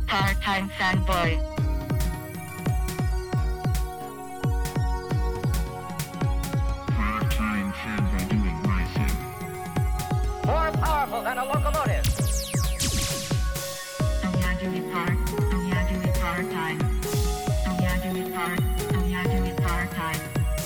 Part-time fanboy. Part-time fanboy doing my thing. More powerful than a locomotive. Part-time. Part-time.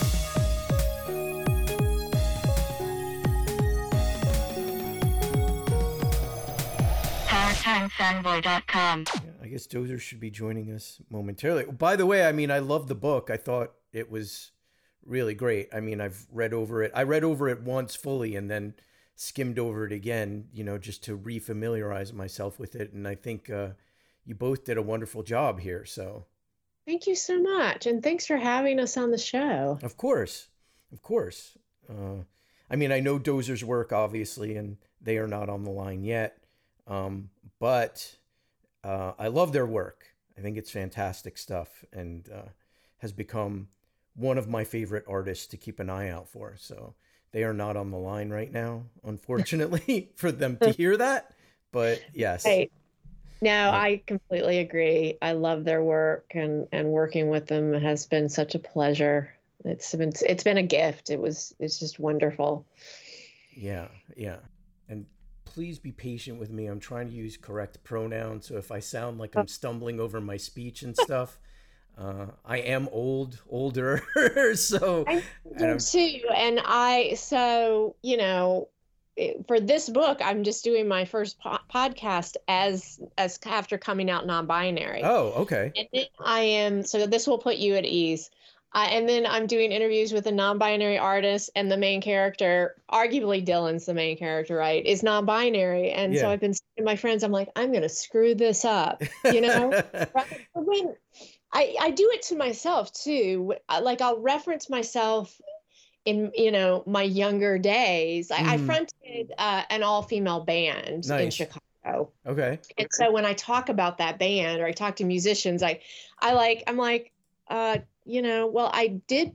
Fanboy.com. Yeah, I guess Dozer should be joining us momentarily. By the way, I mean, I love the book. I thought it was really great. I mean, I've read over it. I read over it once fully and then skimmed over it again, you know, just to refamiliarize myself with it. And I think you both did a wonderful job here. So thank you so much. And thanks for having us on the show. Of course. Of course. I mean, I know Dozer's work, obviously, and they are not on the line yet. But I love their work. I think it's fantastic stuff and has become one of my favorite artists to keep an eye out for. So they are not on the line right now, unfortunately, for them to hear that. But yes. Right. No, I completely agree. I love their work and working with them has been such a pleasure. It's been a gift. It's just wonderful. Yeah. Yeah. And please be patient with me. I'm trying to use correct pronouns. So if I sound like I'm stumbling over my speech and stuff, I am older. So I do too. And you know, for this book, I'm just doing my first podcast as after coming out non-binary. Oh, okay. And then so this will put you at ease. And then I'm doing interviews with a non-binary artist, and the main character, arguably Dylan's the main character, right, is non-binary. And so I've been saying to my friends, I'm like, I'm going to screw this up, you know? When I do it to myself too. Like I'll reference myself in, you know, my younger days. I fronted an all-female band in Chicago. Okay. And so when I talk about that band or I talk to musicians, I'm like, you know, well, I did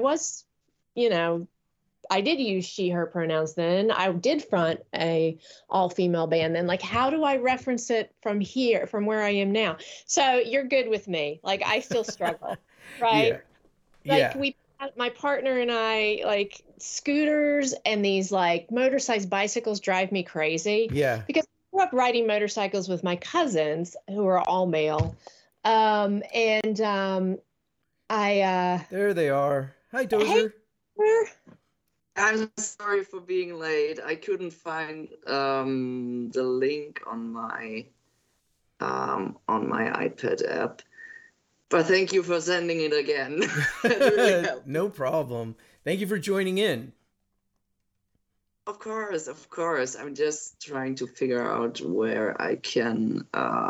use she, her pronouns then. I did front a all-female band then. Like, how do I reference it from here, from where I am now? So you're good with me. Like, I still struggle, right? Yeah. Like, my partner and I, like, scooters and these, like, motor-sized bicycles drive me crazy. Yeah. Because I grew up riding motorcycles with my cousins, who are all male. There they are. Hi, Dozer. Hey. I'm sorry for being late. I couldn't find the link on my iPad app. But thank you for sending it again. Really no problem. Thank you for joining in. Of course. I'm just trying to figure out where I can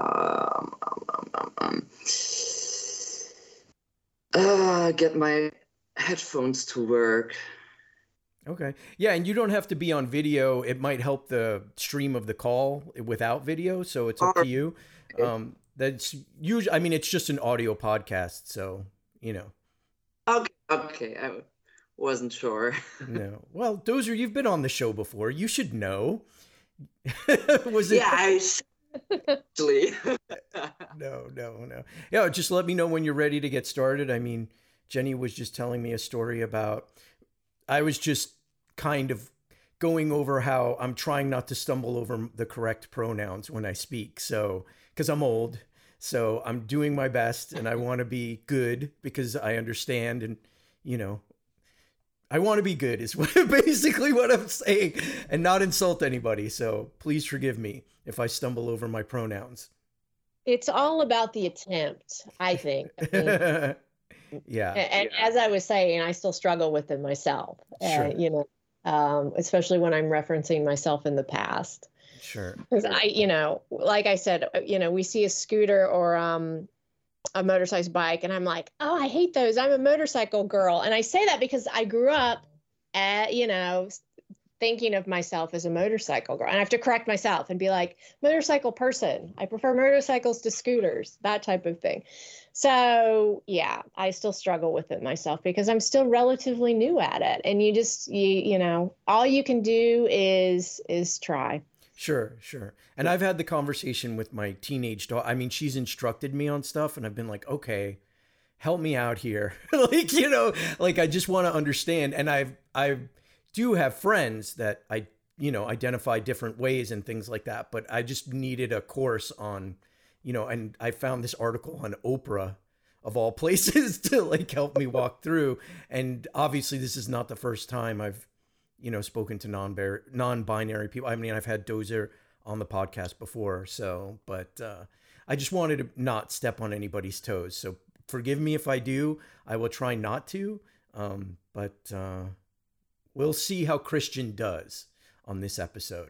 get my headphones to work. Okay. Yeah, and you don't have to be on video. It might help the stream of the call without video, so it's up to you. That's usually, I mean, it's just an audio podcast, so, you know. Okay. I wasn't sure. No. Well, Dozer, you've been on the show before. You should know. I actually. No. Yeah, just let me know when you're ready to get started. I mean, Jenny was just telling me a story about, I was just kind of going over how I'm trying not to stumble over the correct pronouns when I speak. So, because I'm old, so I'm doing my best and I want to be good because I understand and, you know, I want to be good is basically what I'm saying and not insult anybody. So please forgive me if I stumble over my pronouns. It's all about the attempt, I think. Yeah. And as I was saying, I still struggle with it myself, Sure. you know, especially when I'm referencing myself in the past. Sure. Because you know, like I said, you know, we see a scooter or a motorcycle bike and I'm like, oh, I hate those. I'm a motorcycle girl. And I say that because I grew up you know, thinking of myself as a motorcycle girl. And I have to correct myself and be like, motorcycle person. I prefer motorcycles to scooters, that type of thing. So yeah, I still struggle with it myself because I'm still relatively new at it. And you know, all you can do is try. Sure, sure. And I've had the conversation with my teenage daughter. I mean, she's instructed me on stuff, and I've been like, okay, help me out here. Like, you know, like I just want to understand. And I do have friends that I, you know, identify different ways and things like that. But I just needed a course on, you know, and I found this article on Oprah of all places to like help me walk through. And obviously this is not the first time I've, you know, spoken to non-binary people. I mean, I've had Dozer on the podcast before, so, but I just wanted to not step on anybody's toes. So forgive me if I do. I will try not to, but we'll see how Christian does on this episode.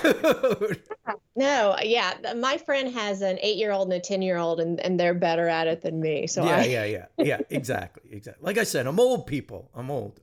No, yeah. My friend has an 8-year-old and a 10-year-old, and they're better at it than me. So yeah, exactly. Like I said, I'm old, people. I'm old.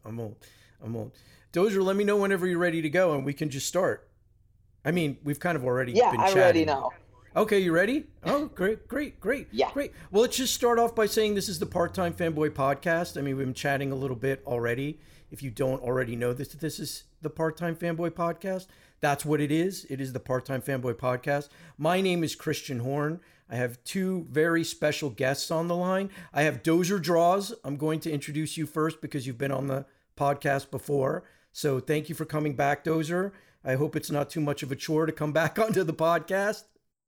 Dozer, let me know whenever you're ready to go, and we can just start. I mean, we've kind of already been chatting. I'm ready now. Okay, you ready? Oh, great. Yeah. Great. Well, let's just start off by saying this is the Part-Time Fanboy Podcast. I mean, we've been chatting a little bit already. If you don't already know this is the Part-Time Fanboy Podcast. That's what it is. It is the Part-Time Fanboy Podcast. My name is Christian Horn. I have two very special guests on the line. I have Dozer Draws. I'm going to introduce you first because you've been on the podcast before. So thank you for coming back, Dozer. I hope it's not too much of a chore to come back onto the podcast.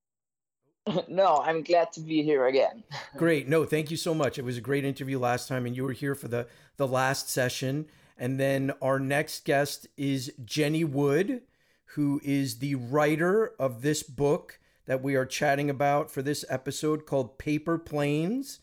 No, I'm glad to be here again. Great. No, thank you so much. It was a great interview last time, and you were here for the last session. And then our next guest is Jenny Wood, who is the writer of this book that we are chatting about for this episode called Paper Planes,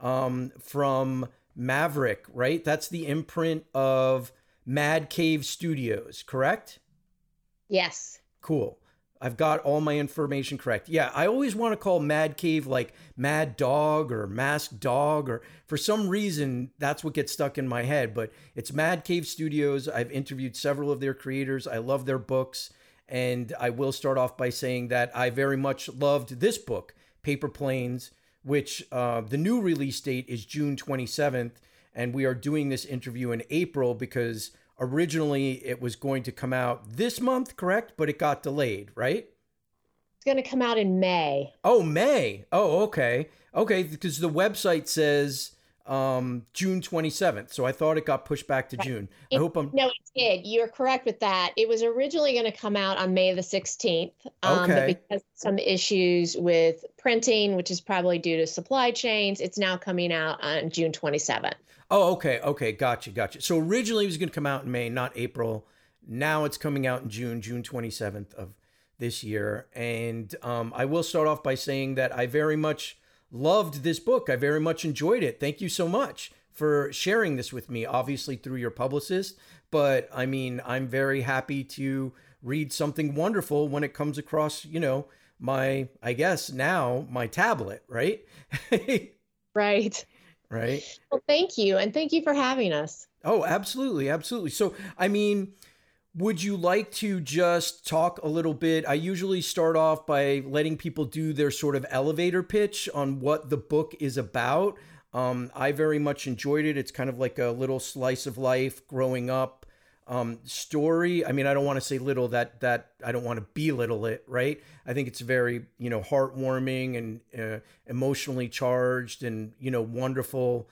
from Maverick, right? That's the imprint of Mad Cave Studios, correct? Yes. Cool. I've got all my information correct. Yeah, I always want to call Mad Cave like Mad Dog or Masked Dog, or for some reason, that's what gets stuck in my head. But it's Mad Cave Studios. I've interviewed several of their creators. I love their books. And I will start off by saying that I very much loved this book, Paper Planes, which the new release date is June 27th. And we are doing this interview in April because originally it was going to come out this month, correct? But it got delayed, right? It's going to come out in May. Oh, May. Oh, okay. Okay, because the website says June 27th. So I thought it got pushed back to June. No, it did. You're correct with that. It was originally going to come out on May the 16th. But because of some issues with printing, which is probably due to supply chains, it's now coming out on June 27th. Oh, okay. Okay. Gotcha. So originally it was going to come out in May, not April. Now it's coming out in June 27th of this year. And I will start off by saying that I very much loved this book. I very much enjoyed it. Thank you so much for sharing this with me, obviously through your publicist. But I mean, I'm very happy to read something wonderful when it comes across, you know, my tablet, right? Right. Right. Well, thank you. And thank you for having us. Oh, absolutely. Absolutely. So, I mean, would you like to just talk a little bit? I usually start off by letting people do their sort of elevator pitch on what the book is about. I very much enjoyed it. It's kind of like a little slice of life growing up story. I mean, I don't want to say little, that I don't want to belittle it, right? I think it's very, you know, heartwarming and emotionally charged and, you know, wonderful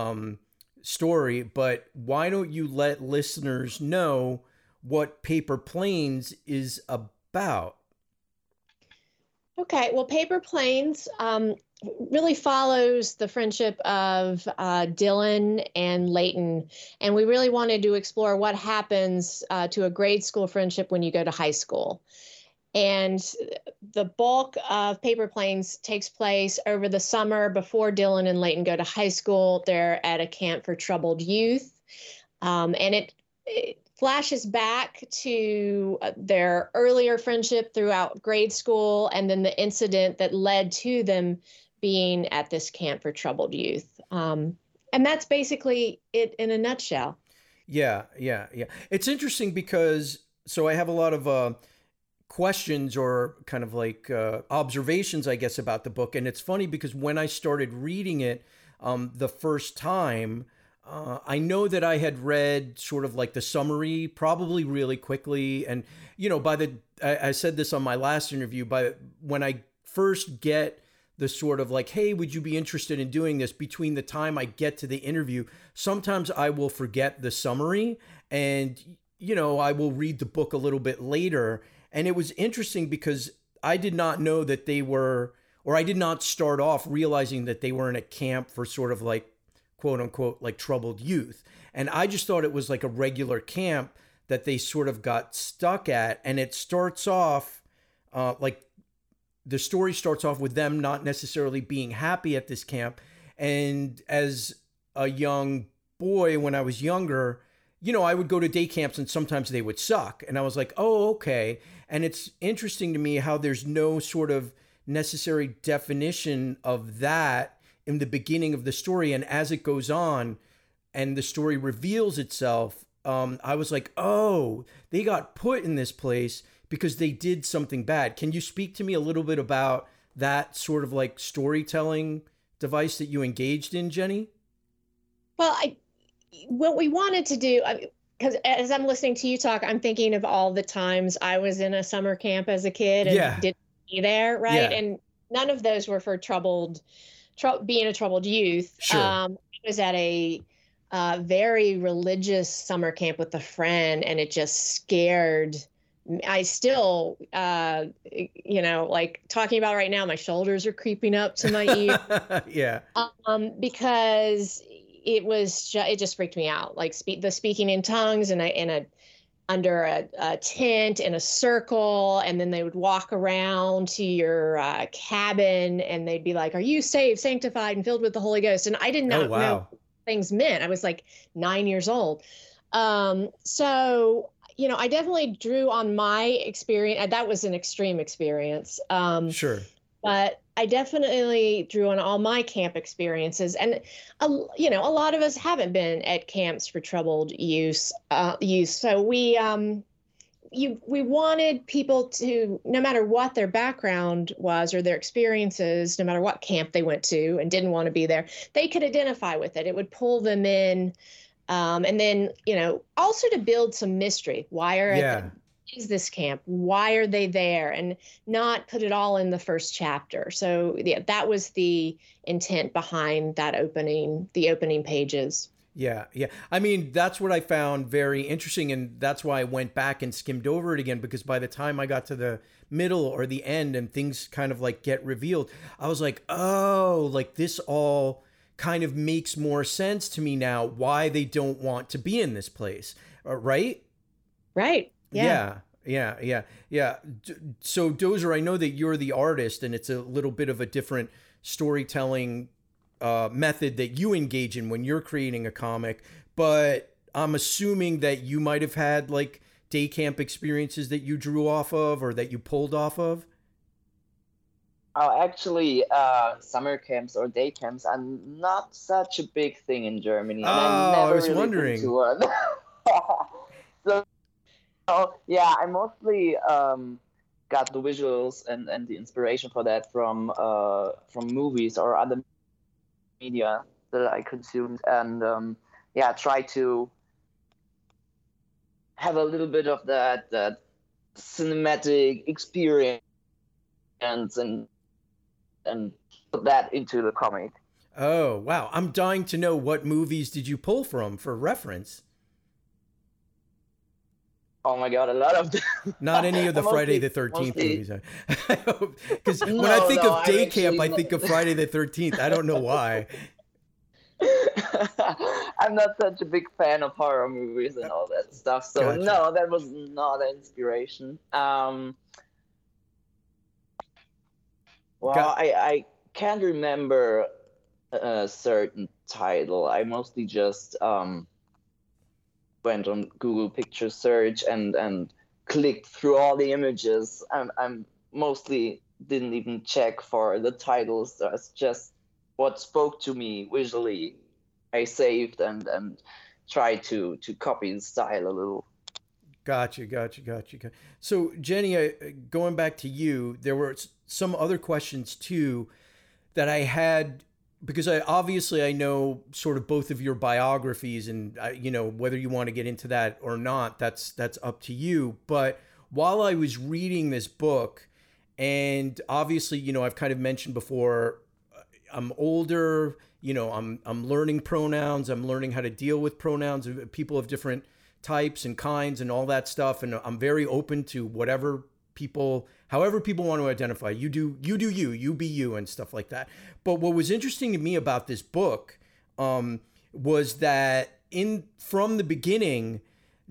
story. But why don't you let listeners know what Paper Planes is about? Okay, well, Paper Planes really follows the friendship of Dylan and Leighton, and we really wanted to explore what happens to a grade school friendship when you go to high school. And the bulk of Paper Planes takes place over the summer before Dylan and Leighton go to high school. They're at a camp for troubled youth, and it flashes back to their earlier friendship throughout grade school, and then the incident that led to them being at this camp for troubled youth. And that's basically it in a nutshell. Yeah. It's interesting because, so I have a lot of questions or kind of like observations, I guess, about the book. And it's funny because when I started reading it the first time, I know that I had read sort of like the summary probably really quickly. And, you know, by the I said this on my last interview, but when I first get the sort of like, hey, would you be interested in doing this, between the time I get to the interview, sometimes I will forget the summary and, you know, I will read the book a little bit later. And it was interesting because I did not know that they were, or I did not start off realizing that they were in a camp for sort of like, quote unquote, like troubled youth. And I just thought it was like a regular camp that they sort of got stuck at. And it starts off like the story starts off with them not necessarily being happy at this camp. And as a young boy, when I was younger, you know, I would go to day camps and sometimes they would suck. And I was like, oh, okay. And it's interesting to me how there's no sort of necessary definition of that in the beginning of the story. And as it goes on and the story reveals itself, I was like, oh, they got put in this place because they did something bad. Can you speak to me a little bit about that sort of like storytelling device that you engaged in, Jenny? Well, what we wanted to do, because as I'm listening to you talk, I'm thinking of all the times I was in a summer camp as a kid and didn't be there, right? Yeah. And none of those were for being a troubled youth. Sure. I was at a very religious summer camp with a friend, and it just scared. I still, you know, like talking about right now, my shoulders are creeping up to my ear. Yeah. Because it just freaked me out. Like the speaking in tongues under a tent in a circle, and then they would walk around to your cabin, and they'd be like, "Are you saved, sanctified, and filled with the Holy Ghost?" And I did not know what things meant. I was like 9 years old. So, you know, I definitely drew on my experience. That was an extreme experience. Sure. But I definitely drew on all my camp experiences. And, you know, a lot of us haven't been at camps for troubled youth. So we wanted people to, no matter what their background was or their experiences, no matter what camp they went to and didn't want to be there, they could identify with it. It would pull them in. And then, you know, also to build some mystery. Is this camp? Why are they there? And not put it all in the first chapter. So yeah, that was the intent behind the opening pages. Yeah. I mean, that's what I found very interesting. And that's why I went back and skimmed over it again, because by the time I got to the middle or the end and things kind of like get revealed, I was like, oh, like this all kind of makes more sense to me now, why they don't want to be in this place. Right? Right. Yeah. So Dozer, I know that you're the artist and it's a little bit of a different storytelling method that you engage in when you're creating a comic, but I'm assuming that you might have had like day camp experiences that you drew off of or that you pulled off of. Oh, actually, summer camps or day camps are not such a big thing in Germany. And I was wondering. So yeah, I mostly got the visuals and the inspiration for that from movies or other media that I consumed, and try to have a little bit of that cinematic experience and put that into the comic. Oh wow! I'm dying to know, what movies did you pull from for reference? Oh my God, a lot of them. Not any of the Friday the 13th movies. Because when I think of day camp, I think of Friday the 13th. I don't know why. I'm not such a big fan of horror movies and all that stuff. So gotcha. No, that was not an inspiration. I can't remember a certain title. I mostly just went on Google Picture Search and clicked through all the images. I'm mostly didn't even check for the titles. That's just what spoke to me visually. I saved and tried to copy the style a little. Gotcha. So Jenny, going back to you, there were some other questions too that I had, because I know sort of both of your biographies, and you know, whether you want to get into that or not, that's up to you. But while I was reading this book, and obviously, you know, I've kind of mentioned before, I'm older, you know, I'm learning pronouns, I'm learning how to deal with pronouns, people of different types and kinds and all that stuff, and I'm very open to however people want to identify. You do you be you and stuff like that. But what was interesting to me about this book was that from the beginning,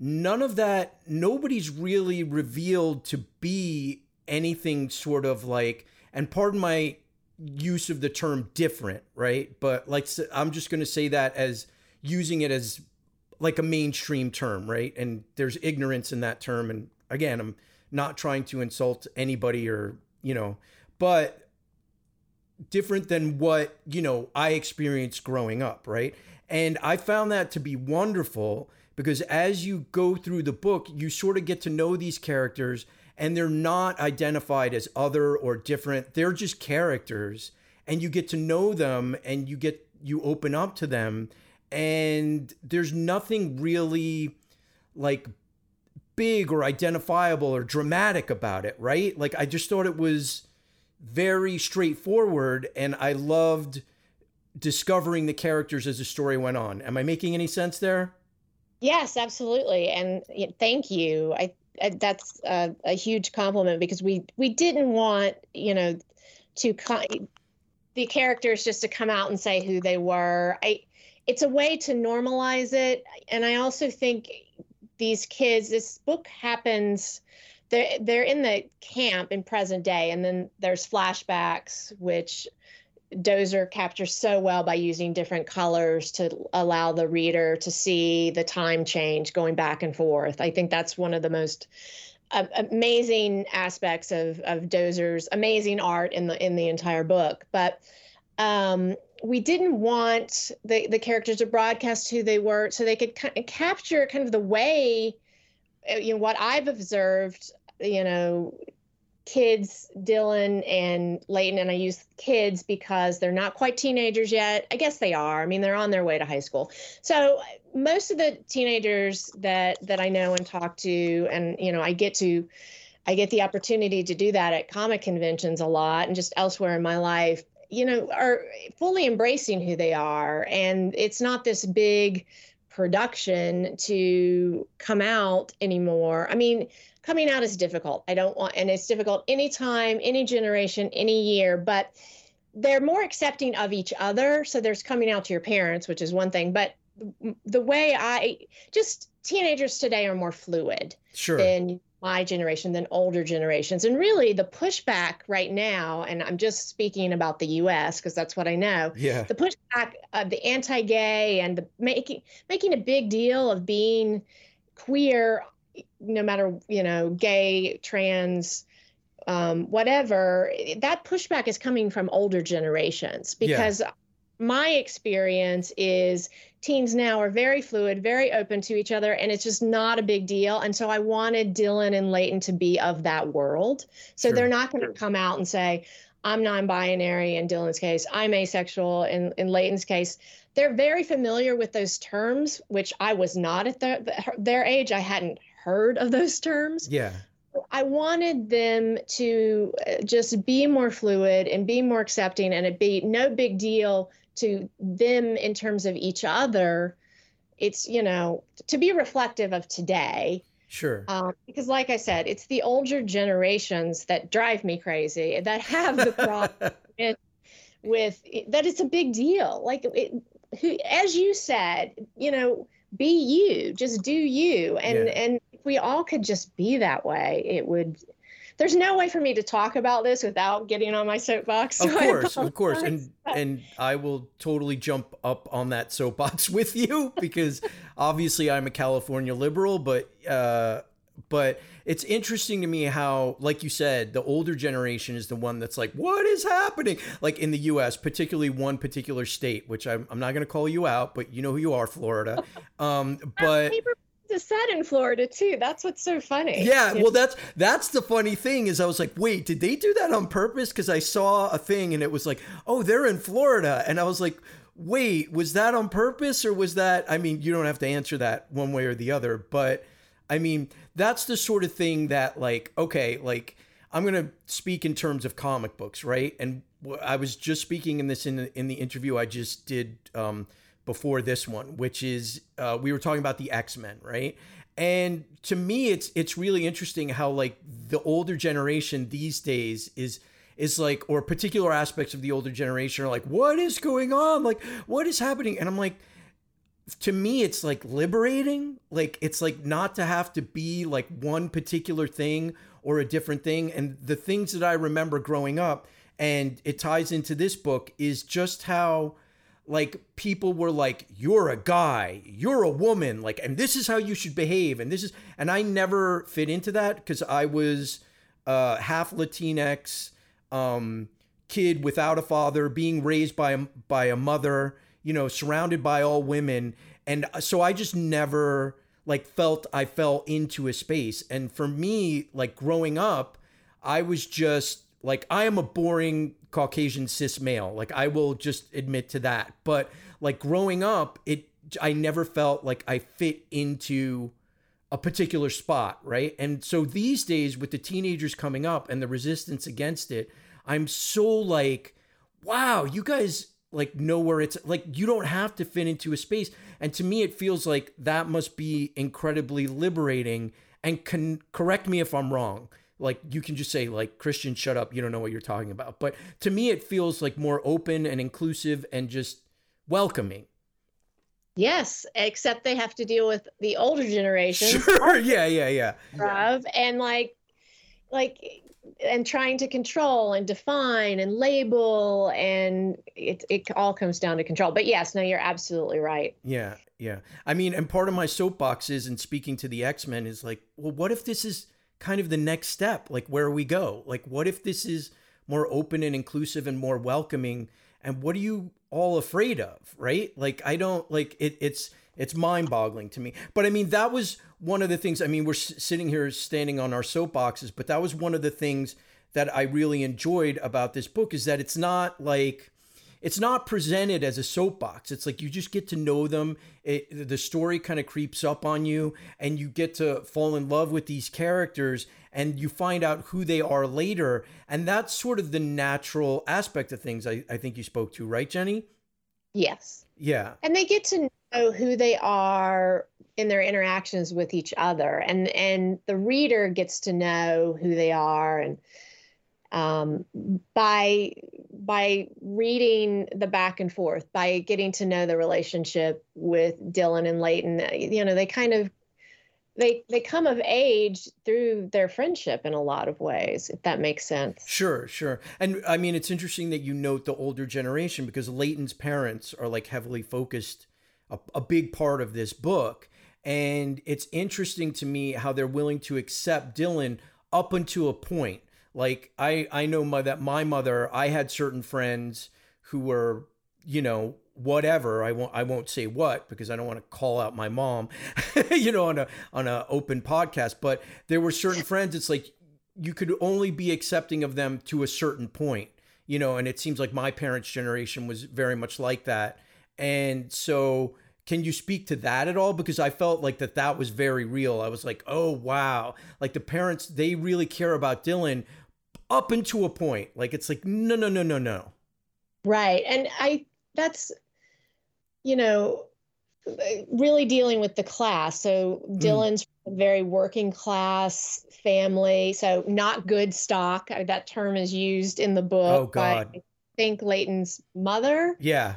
nobody's really revealed to be anything sort of like, and pardon my use of the term different, right? But like, I'm just going to say that as using it as like a mainstream term, right? And there's ignorance in that term. And again, I'm not trying to insult anybody or, you know, but different than what, you know, I experienced growing up, right? And I found that to be wonderful because as you go through the book, you sort of get to know these characters, and they're not identified as other or different. They're just characters, and you get to know them, and you open up to them, and there's nothing really like big or identifiable or dramatic about it, right? Like, I just thought it was very straightforward, and I loved discovering the characters as the story went on. Am I making any sense there? Yes, absolutely. And thank you. That's a huge compliment, because we didn't want, you know, the characters just to come out and say who they were. It's a way to normalize it. And I also think these kids, this book happens, they're in the camp in present day, and then there's flashbacks, which Dozier captures so well by using different colors to allow the reader to see the time change going back and forth. I think that's one of the most amazing aspects of Dozier's amazing art in the entire book. But we didn't want the characters to broadcast who they were, so they could capture kind of the way, you know, what I've observed, you know, kids, Dylan and Layton, and I use kids because they're not quite teenagers yet. I guess they are. I mean, they're on their way to high school. So most of the teenagers that I know and talk to, and, you know, I get the opportunity to do that at comic conventions a lot and just elsewhere in my life, you know, are fully embracing who they are. And it's not this big production to come out anymore. I mean, coming out is difficult. And it's difficult anytime, any generation, any year, but they're more accepting of each other. So there's coming out to your parents, which is one thing, but the way teenagers today are more fluid than my generation, than older generations. And really the pushback right now, and I'm just speaking about the US because that's what I know. Yeah. The pushback of the anti-gay and the making a big deal of being queer, no matter, you know, gay, trans, whatever, that pushback is coming from older generations, because my experience is teens now are very fluid, very open to each other, and it's just not a big deal. And so I wanted Dylan and Layton to be of that world. So they're not going to come out and say, I'm non-binary in Dylan's case, I'm asexual in Layton's case. They're very familiar with those terms, which I was not at their age. I hadn't heard of those terms. Yeah. I wanted them to just be more fluid and be more accepting, and it be no big deal to them in terms of each other. It's, you know, to be reflective of today. Sure. Because like I said, it's the older generations that drive me crazy, that have the problem with that. It's a big deal. Like, as you said, you know, be you, just do you. And if we all could just be that way, it would, there's no way for me to talk about this without getting on my soapbox. So of course. And I will totally jump up on that soapbox with you, because obviously I'm a California liberal, but it's interesting to me how, like you said, the older generation is the one that's like, what is happening? Like in the US, particularly one particular state, which I'm not going to call you out, but you know who you are, Florida. But it's set in Florida too. That's what's so funny. Yeah, well, that's the funny thing is I was like, wait, did they do that on purpose? Because I saw a thing and it was like, oh, they're in Florida, and I was like, wait, was that on purpose, or was that? I mean, you don't have to answer that one way or the other, but I mean, that's the sort of thing that, like, okay, like, I'm going to speak in terms of comic books, right? And I was just speaking in this in the interview I just did before this one, which is we were talking about the X-Men, right? And to me, it's really interesting how, like, the older generation these days is like, or particular aspects of the older generation are like, what is going on? Like, what is happening? And I'm like, to me, it's like liberating. Like, it's like not to have to be like one particular thing or a different thing. And the things that I remember growing up, and it ties into this book, is just how, like, people were like, you're a guy, you're a woman, like, and this is how you should behave. And I never fit into that because I was half Latinx, kid without a father, being raised by a mother, you know, surrounded by all women. And so I just never like felt I fell into a space. And for me, like, growing up, I was just like, I am a boring Caucasian cis male. Like, I will just admit to that. But like, growing up, I never felt like I fit into a particular spot, right? And so these days, with the teenagers coming up and the resistance against it, I'm so like, wow, you guys like know where it's like, you don't have to fit into a space. And to me, it feels like that must be incredibly liberating. And correct me if I'm wrong. Like, you can just say, like, Christian, shut up, you don't know what you're talking about. But to me, it feels like more open and inclusive and just welcoming. Yes, except they have to deal with the older generation. Sure, yeah. And and trying to control and define and label, and it all comes down to control. But yes, no, you're absolutely right. Yeah. I mean, and part of my soapbox is, in speaking to the X-Men, is like, well, what if this is kind of the next step? Like, where we go? Like, what if this is more open and inclusive and more welcoming? And what are you all afraid of, right? Like, I don't like it. It's mind-boggling to me. But I mean, that was one of the things. I mean, we're sitting here standing on our soapboxes, but that was one of the things that I really enjoyed about this book, is that it's not presented as a soapbox. It's like, you just get to know them. The story kind of creeps up on you, and you get to fall in love with these characters, and you find out who they are later. And that's sort of the natural aspect of things I think you spoke to, right, Jenny? Yes. Yeah. And they get to know who they are in their interactions with each other. And the reader gets to know who they are. And by reading the back and forth, by getting to know the relationship with Dylan and Leighton, you know, they come of age through their friendship in a lot of ways, if that makes sense. Sure. And I mean, it's interesting that you note the older generation, because Leighton's parents are like heavily focused, a big part of this book. And it's interesting to me how they're willing to accept Dylan up until a point. Like, I know that my mother, I had certain friends who were, you know, whatever. I won't say what, because I don't want to call out my mom, you know, on a open podcast. But there were certain friends. It's like, you could only be accepting of them to a certain point, you know. And it seems like my parents' generation was very much like that. And so, can you speak to that at all? Because I felt like that was very real. I was like, oh, wow. Like, the parents, they really care about Dylan up until a point. Like, it's like, no. Right. And that's, you know, really dealing with the class. So Dylan's from a very working class family. So not good stock. That term is used in the book. Oh, God. By, I think, Leighton's mother. Yeah.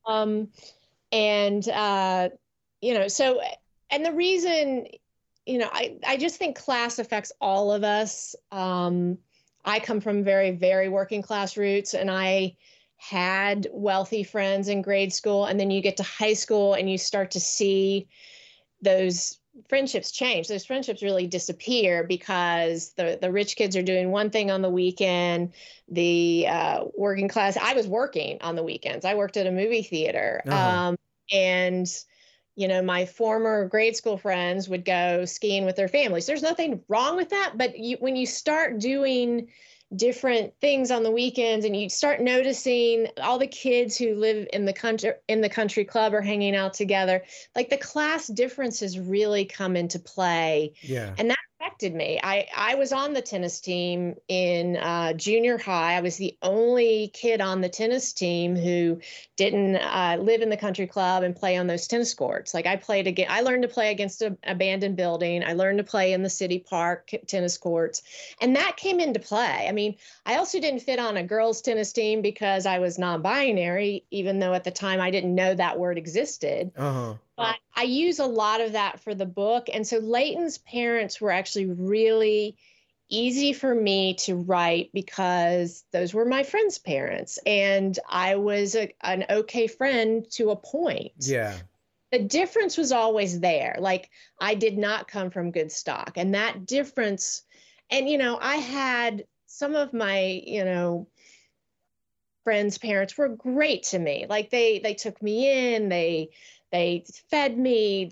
And, you know, so, and the reason, you know, I just think class affects all of us. I come from very, very working class roots, and I had wealthy friends in grade school. And then you get to high school and you start to see those friendships change. Those friendships really disappear because the rich kids are doing one thing on the weekend. The working class, I was working on the weekends. I worked at a movie theater. And, you know, my former grade school friends would go skiing with their families. There's nothing wrong with that. But when you start doing different things on the weekends, and you start noticing all the kids who live in the country club are hanging out together. Like the class differences really come into play. Yeah. And that affected me. I was on the tennis team in junior high. I was the only kid on the tennis team who didn't live in the country club and play on those tennis courts. Like I learned to play against an abandoned building. I learned to play in the city park tennis courts. And that came into play. I mean, I also didn't fit on a girls' tennis team because I was non-binary, even though at the time I didn't know that word existed. Uh-huh. But I use a lot of that for the book. And so Leighton's parents were actually really easy for me to write because those were my friends' parents. And I was an okay friend to a point. Yeah. The difference was always there. Like I did not come from good stock. And that difference, and, I had some of my, friends' parents were great to me. Like they took me in, they fed me.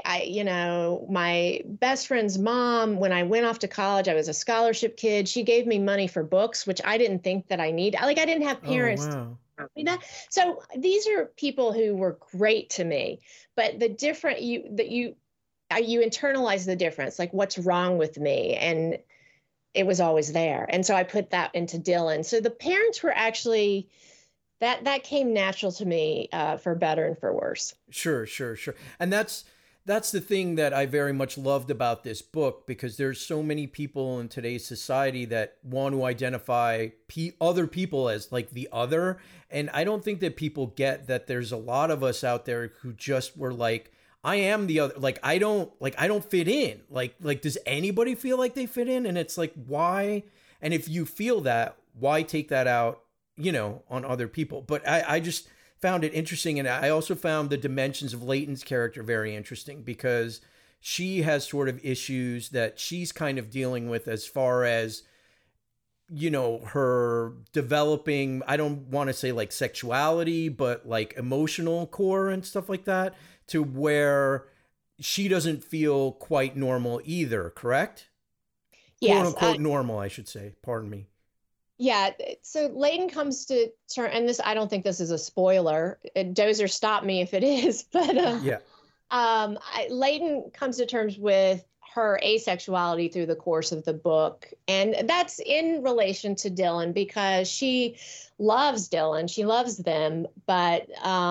My best friend's mom, when I went off to college, I was a scholarship kid. She gave me money for books, which I didn't think that I needed. Like I didn't have parents. Oh, wow. So these are people who were great to me, but you internalize the difference, like what's wrong with me. And it was always there. And so I put that into Dylan. So the parents were actually, that came natural to me, for better and for worse. Sure. And that's the thing that I very much loved about this book, because there's so many people in today's society that want to identify other people as like the other. And I don't think that people get that there's a lot of us out there who just were like, I am the other, like, I don't fit in. Like, does anybody feel like they fit in? And it's like, why? And if you feel that, why take that out, on other people? But I just found it interesting. And I also found the dimensions of Leighton's character very interesting, because she has sort of issues that she's kind of dealing with as far as, her developing, I don't want to say like sexuality, but like emotional core and stuff like that, to where she doesn't feel quite normal either, correct? Yes. Quote unquote normal, I should say. Pardon me. Yeah. So Leighton comes to terms, and this, I don't think this is a spoiler. Dozer, stop me if it is, but yeah. Leighton comes to terms with her asexuality through the course of the book. And that's in relation to Dylan, because she loves Dylan. She loves them, but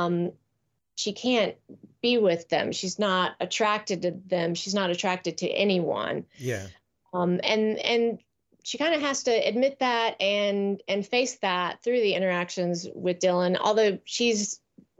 she can't be with them. She's not attracted to them. She's not attracted to anyone. Yeah. And she kind of has to admit that and face that through the interactions with Dylan, although she's,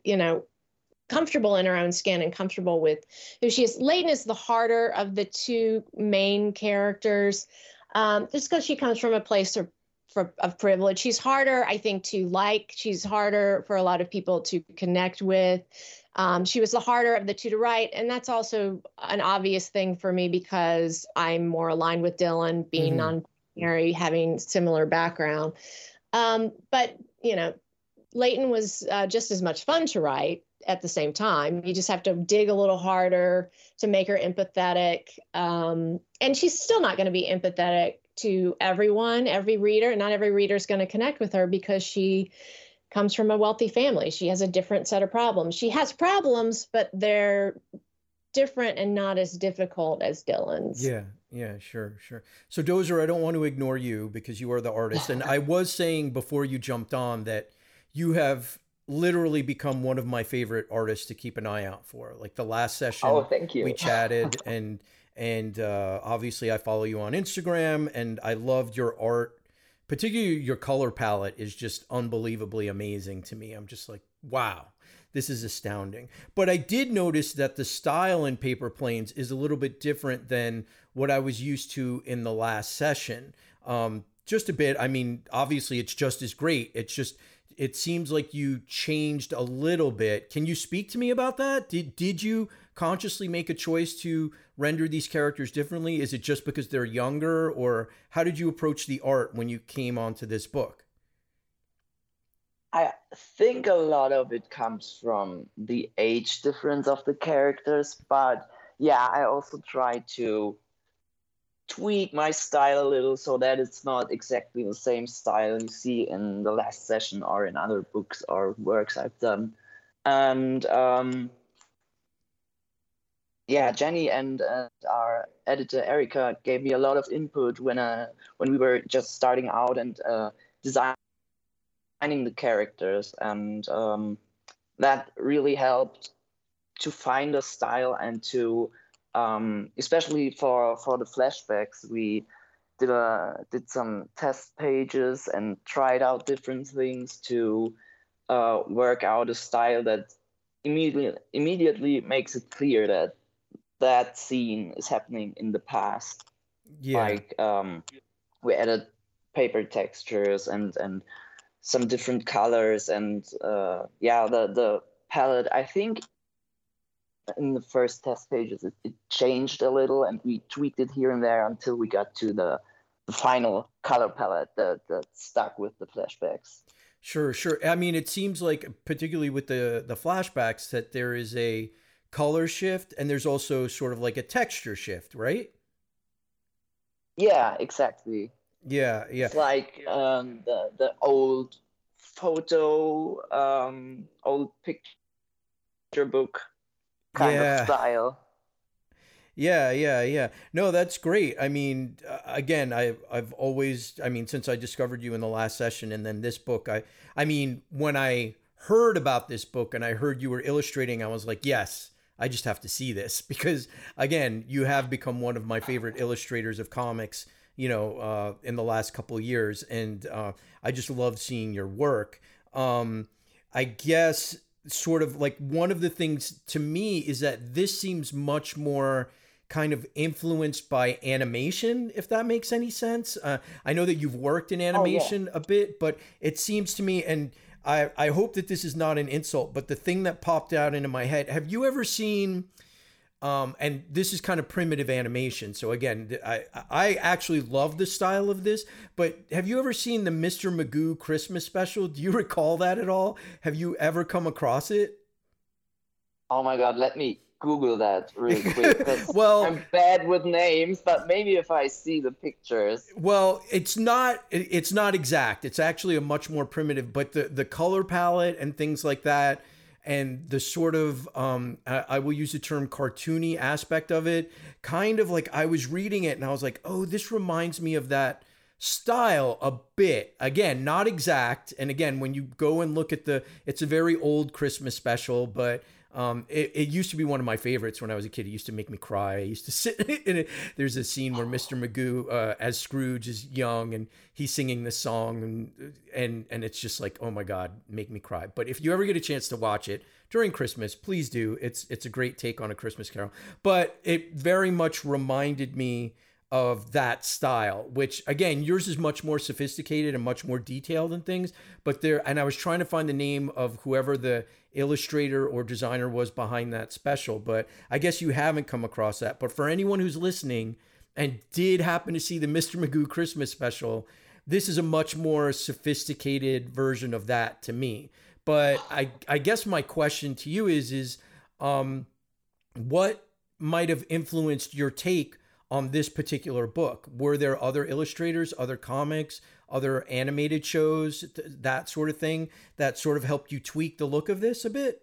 comfortable in her own skin and comfortable with who she is. Leighton is the harder of the two main characters, just because she comes from a place of privilege. She's harder, I think, to like. She's harder for a lot of people to connect with. She was the harder of the two to write, and that's also an obvious thing for me because I'm more aligned with Dylan, being non-binary, having similar background. But Leighton was just as much fun to write at the same time. You just have to dig a little harder to make her empathetic. And she's still not going to be empathetic to everyone, every reader. Not every reader is going to connect with her because she comes from a wealthy family. She has a different set of problems. She has problems, but they're different and not as difficult as Dylan's. Yeah, sure. So Dozer, I don't want to ignore you because you are the artist. And I was saying before you jumped on that you have literally become one of my favorite artists to keep an eye out for. Like the last session, thank you. We chatted and obviously I follow you on Instagram, and I loved your art. Particularly your color palette is just unbelievably amazing to me. I'm just like, wow, this is astounding. But I did notice that the style in Paper Planes is a little bit different than what I was used to in the last session. Just a bit. I mean, obviously it's just as great. It seems like you changed a little bit. Can you speak to me about that? Did you consciously make a choice to render these characters differently? Is it just because they're younger, or how did you approach the art when you came onto this book? I think a lot of it comes from the age difference of the characters, but yeah, I also try to tweak my style a little so that it's not exactly the same style you see in the last session or in other books or works I've done. And yeah, Jenny and our editor Erica gave me a lot of input when we were just starting out and designing the characters, and that really helped to find a style and to especially for the flashbacks, we did some test pages and tried out different things to work out a style that immediately makes it clear that that scene is happening in the past. Yeah. Like we added paper textures and some different colors, and the palette, I think in the first test pages it changed a little, and we tweaked it here and there until we got to the final color palette that stuck with the flashbacks. Sure. I mean, it seems like, particularly with the flashbacks, that there is a color shift and there's also sort of like a texture shift, right? Yeah, exactly. Yeah. It's like the old photo, old picture book kind of style. Yeah. No, that's great. I mean, again, I've always, I mean, since I discovered you in the last session and then this book, I mean, when I heard about this book and I heard you were illustrating, I was like, yes, I just have to see this, because again, you have become one of my favorite illustrators of comics, you know, in the last couple of years. And I just love seeing your work. I guess sort of like one of the things to me is that this seems much more kind of influenced by animation, if that makes any sense. I know that you've worked in animation a bit, but it seems to me, and I hope that this is not an insult, but the thing that popped out into my head, have you ever seen, and this is kind of primitive animation, so again, I actually love the style of this, but have you ever seen the Mr. Magoo Christmas special? Do you recall that at all? Have you ever come across it? Oh my God, let me Google that really quick. Well, I'm bad with names, but maybe if I see the pictures. Well, it's not exact. It's actually a much more primitive, but the color palette and things like that, and the sort of I will use the term cartoony aspect of it, kind of like I was reading it and I was like, oh, this reminds me of that style a bit. Again, not exact. And again, when you go and look at it's a very old Christmas special, but it used to be one of my favorites when I was a kid. It used to make me cry. I used to sit in it. There's a scene where Mr. Magoo, as Scrooge, is young and he's singing this song, and it's just like, oh my God, make me cry. But if you ever get a chance to watch it during Christmas, please do. It's a great take on A Christmas Carol. But it very much reminded me of that style, which again, yours is much more sophisticated and much more detailed and things, but and I was trying to find the name of whoever the illustrator or designer was behind that special, but I guess you haven't come across that. But for anyone who's listening and did happen to see the Mr. Magoo Christmas special, this is a much more sophisticated version of that to me. But I guess my question to you is what might have influenced your take on this particular book? Were there other illustrators, other comics, other animated shows, that sort of thing, that sort of helped you tweak the look of this a bit?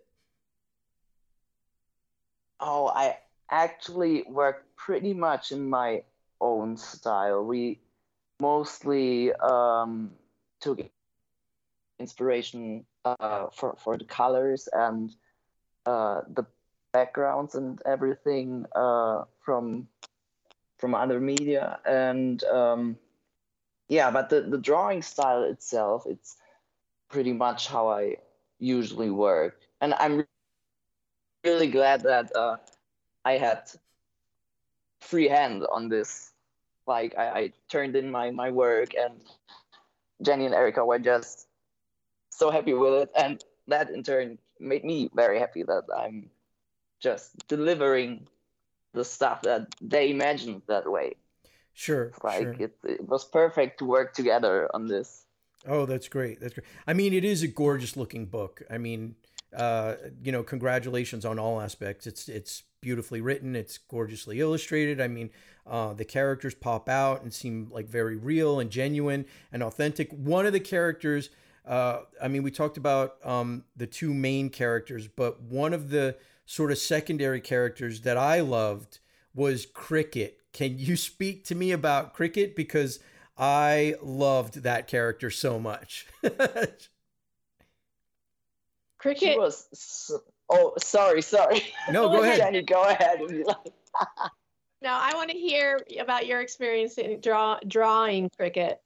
Oh, I actually worked pretty much in my own style. We mostly took inspiration for the colors and the backgrounds and everything from other media, and but the drawing style itself, it's pretty much how I usually work, and I'm really glad that I had free hand on this. Like I turned in my work, and Jenny and Erica were just so happy with it, and that in turn made me very happy that I'm just delivering the stuff that they imagined that way. Sure. It was perfect to work together on this. Oh, that's great. That's great. I mean, it is a gorgeous looking book. I mean, congratulations on all aspects. It's beautifully written. It's gorgeously illustrated. I mean, the characters pop out and seem like very real and genuine and authentic. One of the characters, I mean, we talked about the two main characters, but one of the sort of secondary characters that I loved was Cricket. Can you speak to me about Cricket? Because I loved that character so much. Cricket. Oh, sorry. No, go ahead. Jenny, go ahead if you like. No, I want to hear about your experience in drawing Cricket.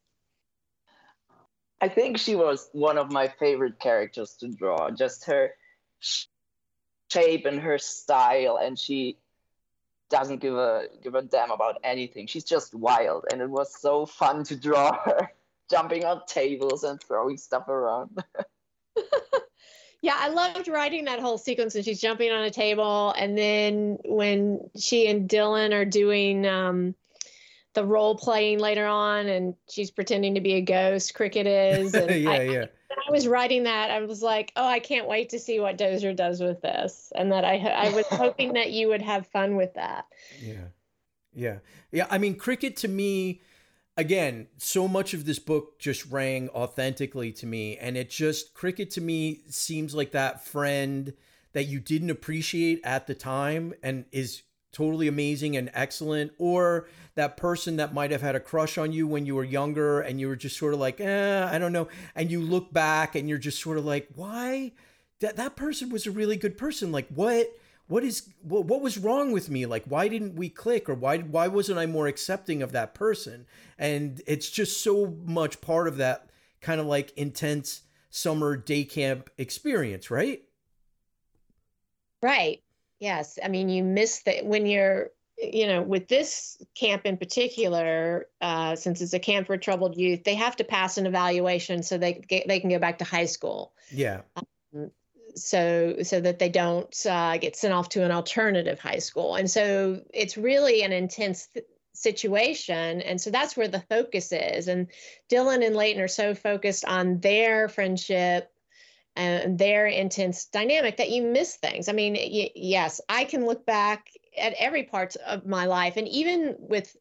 I think she was one of my favorite characters to draw. Just her shape and her style, and she doesn't give a damn about anything. She's just wild, and it was so fun to draw her jumping on tables and throwing stuff around. Yeah, I loved writing that whole sequence when she's jumping on a table, and then when she and Dylan are doing the role playing later on, and she's pretending to be a ghost. Cricket is. And yeah. When I was writing that, I was like, oh, I can't wait to see what Dozier does with this, and that I was hoping that you would have fun with that. Yeah. I mean, Cricket to me, again, so much of this book just rang authentically to me, and Cricket to me seems like that friend that you didn't appreciate at the time and is totally amazing and excellent, or that person that might have had a crush on you when you were younger and you were just sort of like, I don't know. And you look back and you're just sort of like, why? That person was a really good person. Like, what was wrong with me? Like, why didn't we click? Or why wasn't I more accepting of that person? And it's just so much part of that kind of like intense summer day camp experience, right? Right. Yes. I mean, you miss that when you're, with this camp in particular, since it's a camp for troubled youth, they have to pass an evaluation so they can go back to high school. Yeah. So that they don't get sent off to an alternative high school. And so it's really an intense situation. And so that's where the focus is. And Dylan and Leighton are so focused on their friendship and their intense dynamic that you miss things. I mean, yes, I can look back at every part of my life, and even with,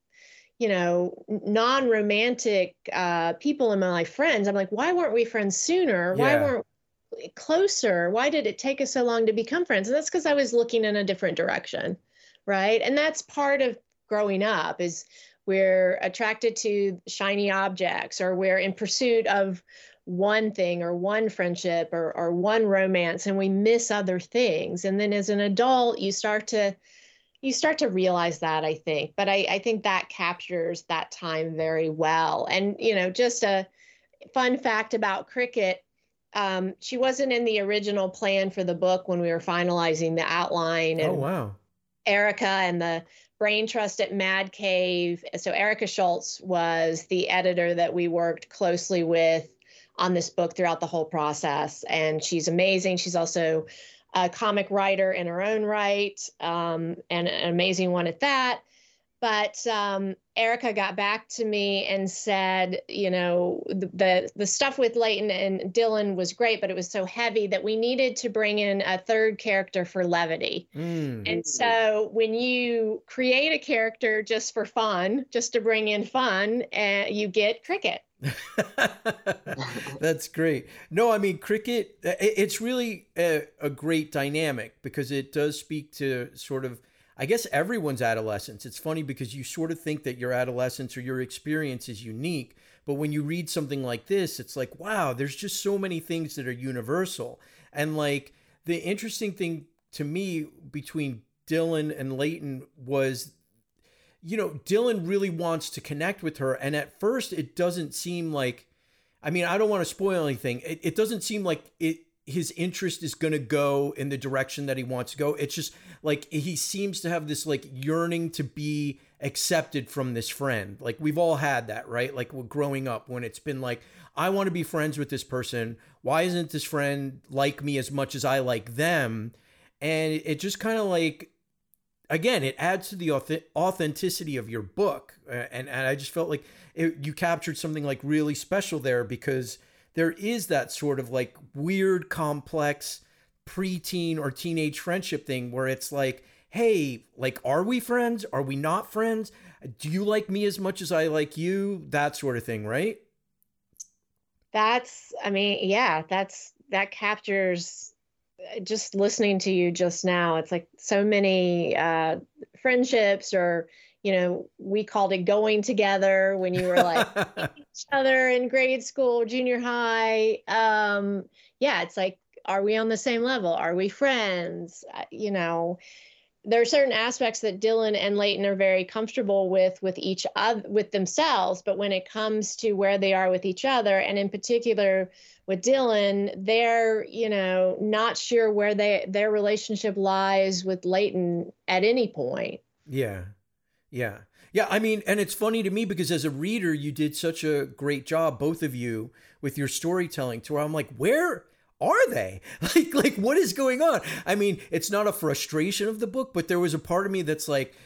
non-romantic people in my life, friends, I'm like, why weren't we friends sooner? Why weren't we closer? Why did it take us so long to become friends? And that's because I was looking in a different direction, right? And that's part of growing up, is we're attracted to shiny objects, or we're in pursuit of one thing or one friendship or one romance, and we miss other things. And then as an adult, you start to realize that, I think. But I think that captures that time very well. And, just a fun fact about Cricket, she wasn't in the original plan for the book when we were finalizing the outline. And oh, wow. Erica and the brain trust at Mad Cave. So Erica Schultz was the editor that we worked closely with on this book throughout the whole process. And she's amazing. She's also a comic writer in her own right, and an amazing one at that. But Erica got back to me and said, the stuff with Leighton and Dylan was great, but it was so heavy that we needed to bring in a third character for levity. And so when you create a character just for fun, just to bring in fun, you get Cricket. That's great. No, I mean, Cricket, it's really a great dynamic, because it does speak to sort of, I guess, everyone's adolescence. It's funny because you sort of think that your adolescence or your experience is unique, but when you read something like this, it's like, wow, there's just so many things that are universal. And like, the interesting thing to me between Dylan and Leighton was, Dylan really wants to connect with her. And at first it doesn't seem like, I mean, I don't want to spoil anything. It doesn't seem like his interest is going to go in the direction that he wants to go. It's just like, he seems to have this like yearning to be accepted from this friend. Like, we've all had that, right? Like, growing up, when it's been like, I want to be friends with this person. Why isn't this friend like me as much as I like them? And it just kind of like, again, it adds to the authenticity of your book. And I just felt like you captured something like really special there, because there is that sort of like weird, complex preteen or teenage friendship thing where it's like, hey, like, are we friends? Are we not friends? Do you like me as much as I like you? That sort of thing, right? I mean, yeah, that captures just listening to you just now. It's like so many friendships, or, we called it going together when you were like each other in grade school, junior high. Yeah, it's like, are we on the same level? Are we friends? There are certain aspects that Dylan and Leighton are very comfortable with each other, with themselves, but when it comes to where they are with each other, and in particular with Dylan, they're, not sure where their relationship lies with Leighton at any point. Yeah. Yeah. Yeah. I mean, and it's funny to me because as a reader, you did such a great job, both of you, with your storytelling to where I'm like, where are they? Like what is going on? I mean, it's not a frustration of the book, but there was a part of me that's like,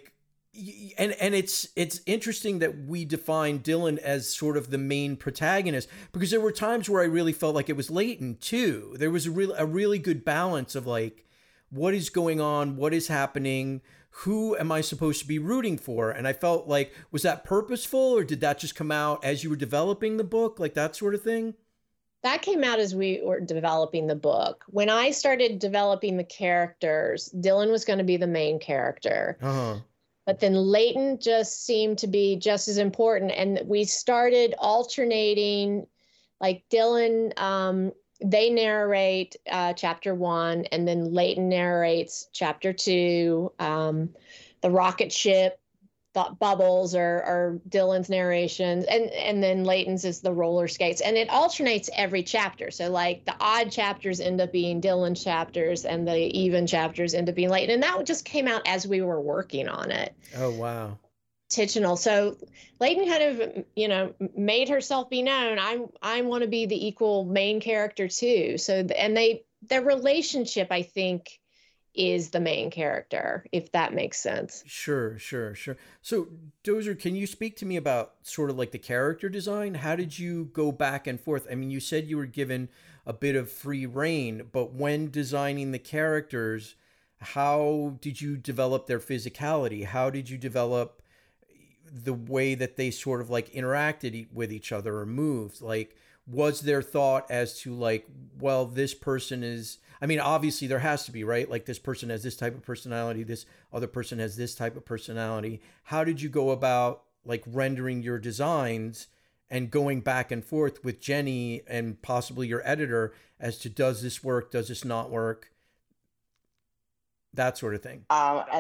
and it's interesting that we define Dylan as sort of the main protagonist, because there were times where I really felt like it was Leighton too. There was a really good balance of like, what is going on? What is happening? Who am I supposed to be rooting for? And I felt like, was that purposeful, or did that just come out as you were developing the book, like that sort of thing? That came out as we were developing the book. When I started developing the characters, Dylan was going to be the main character. Uh-huh. But then Leighton just seemed to be just as important. And we started alternating, like Dylan, they narrate chapter 1, and then Leighton narrates chapter 2. The rocket ship, Bubbles, or Dylan's narrations, and then Leighton's is the roller skates, and it alternates every chapter. So like the odd chapters end up being Dylan's chapters, and the even chapters end up being Leighton, and that just came out as we were working on it. Oh wow. Intentional. So Leighton kind of, made herself be known. I want to be the equal main character too. So and their relationship, I think, is the main character, if that makes sense. Sure. So Dozer, can you speak to me about sort of like the character design? How did you go back and forth? I mean, you said you were given a bit of free reign, but when designing the characters, how did you develop their physicality? How did you develop the way that they sort of like interacted with each other or moved? Like, was there thought as to like, well, this person is, I mean, obviously there has to be, right? Like this person has this type of personality, this other person has this type of personality. How did you go about like rendering your designs and going back and forth with Jenny and possibly your editor as to, does this work? Does this not work? That sort of thing.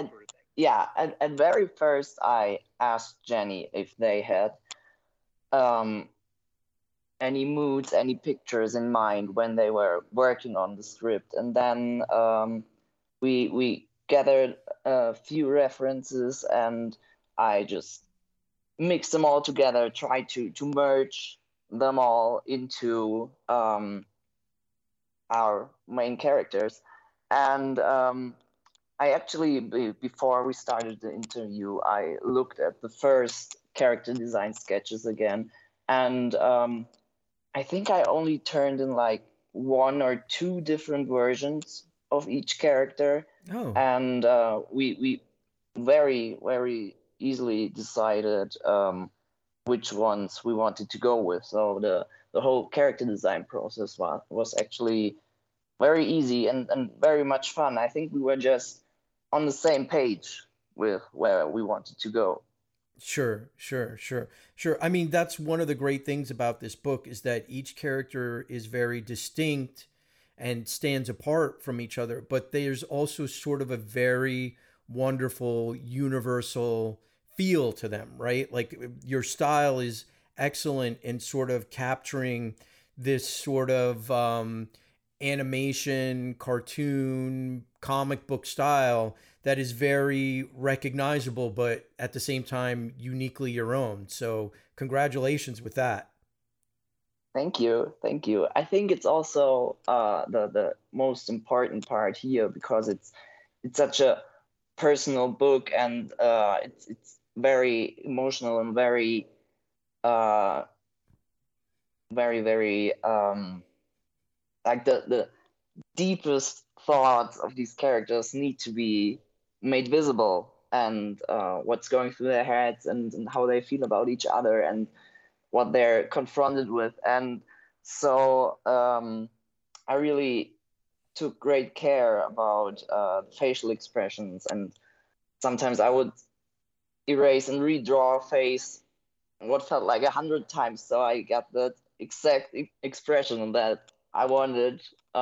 At very first I asked Jenny if they had any moods, any pictures in mind when they were working on the script, and then we gathered a few references, and I just mixed them all together, tried to merge them all into our main characters. And I actually, before we started the interview, I looked at the first character design sketches again, and I think I only turned in like 1 or 2 different versions of each character. Oh. And we very, very easily decided which ones we wanted to go with. So the whole character design process was actually very easy and very much fun. I think we were just on the same page with where we wanted to go. Sure. I mean, that's one of the great things about this book, is that each character is very distinct and stands apart from each other, but there's also sort of a very wonderful universal feel to them, right? Like your style is excellent in sort of capturing this sort of animation, cartoon, comic book style that is very recognizable, but at the same time, uniquely your own. So congratulations with that. Thank you. I think it's also the most important part here, because it's such a personal book, and it's very emotional and very very like the deepest thoughts of these characters need to be made visible, and what's going through their heads, and how they feel about each other, and what they're confronted with. And so I really took great care about facial expressions, and sometimes I would erase and redraw a face what felt like 100 times, so I got the exact expression that I wanted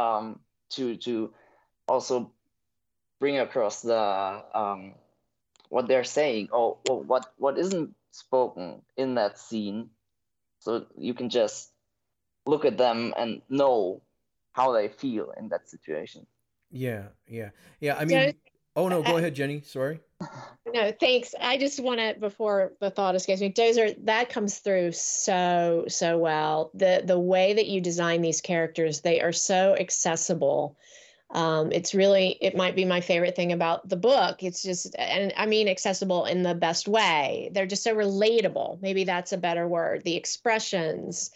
to also bring across the what they're saying, or what isn't spoken in that scene, so you can just look at them and know how they feel in that situation. Yeah. I mean, oh no, go ahead, Jenny. Sorry. No, thanks. I just want to, before the thought escapes me, Dozer, that comes through so well. The way that you design these characters, they are so accessible. It might be my favorite thing about the book. It's just, and I mean accessible in the best way. They're just so relatable. Maybe that's a better word. The expressions,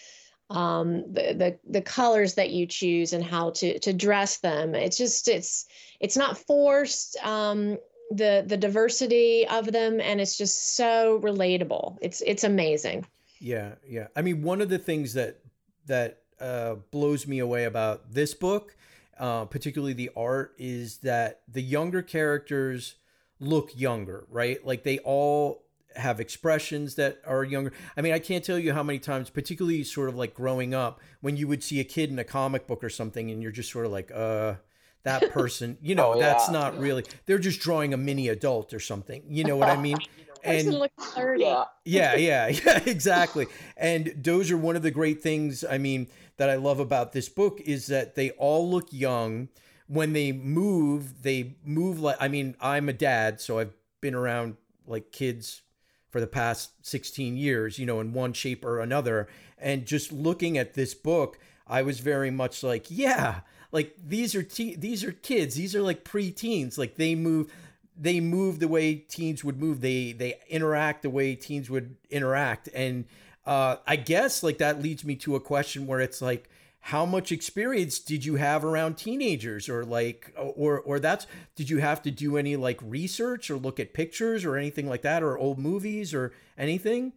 the colors that you choose and how to dress them. It's not forced. The diversity of them, and it's just so relatable. It's amazing. Yeah. I mean, one of the things that blows me away about this book, particularly the art, is that the younger characters look younger, right? Like they all have expressions that are younger. I mean, I can't tell you how many times, particularly sort of like growing up, when you would see a kid in a comic book or something and you're just sort of like, that person, that's not really, they're just drawing a mini adult or something. You know what I mean? Person looks 30. Yeah, exactly. And those are one of the great things, I mean, that I love about this book is that they all look young. When they move like, I mean, I'm a dad, so I've been around like kids for the past 16 years, in one shape or another. And just looking at this book, I was very much like, yeah, like these are kids. These are like pre-teens. Like they move the way teens would move. They interact the way teens would interact. And I guess like that leads me to a question where it's like, how much experience did you have around teenagers, or like, or did you have to do any like research or look at pictures or anything like that, or old movies or anything?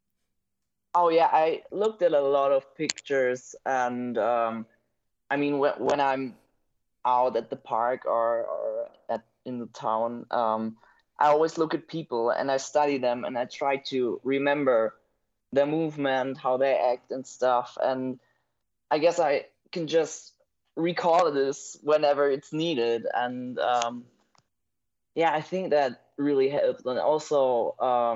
Oh yeah, I looked at a lot of pictures, and I mean, when I'm out at the park or in the town, I always look at people and I study them, and I try to remember their movement, how they act and stuff. And I guess I can just recall this whenever it's needed. And I think that really helped. And also,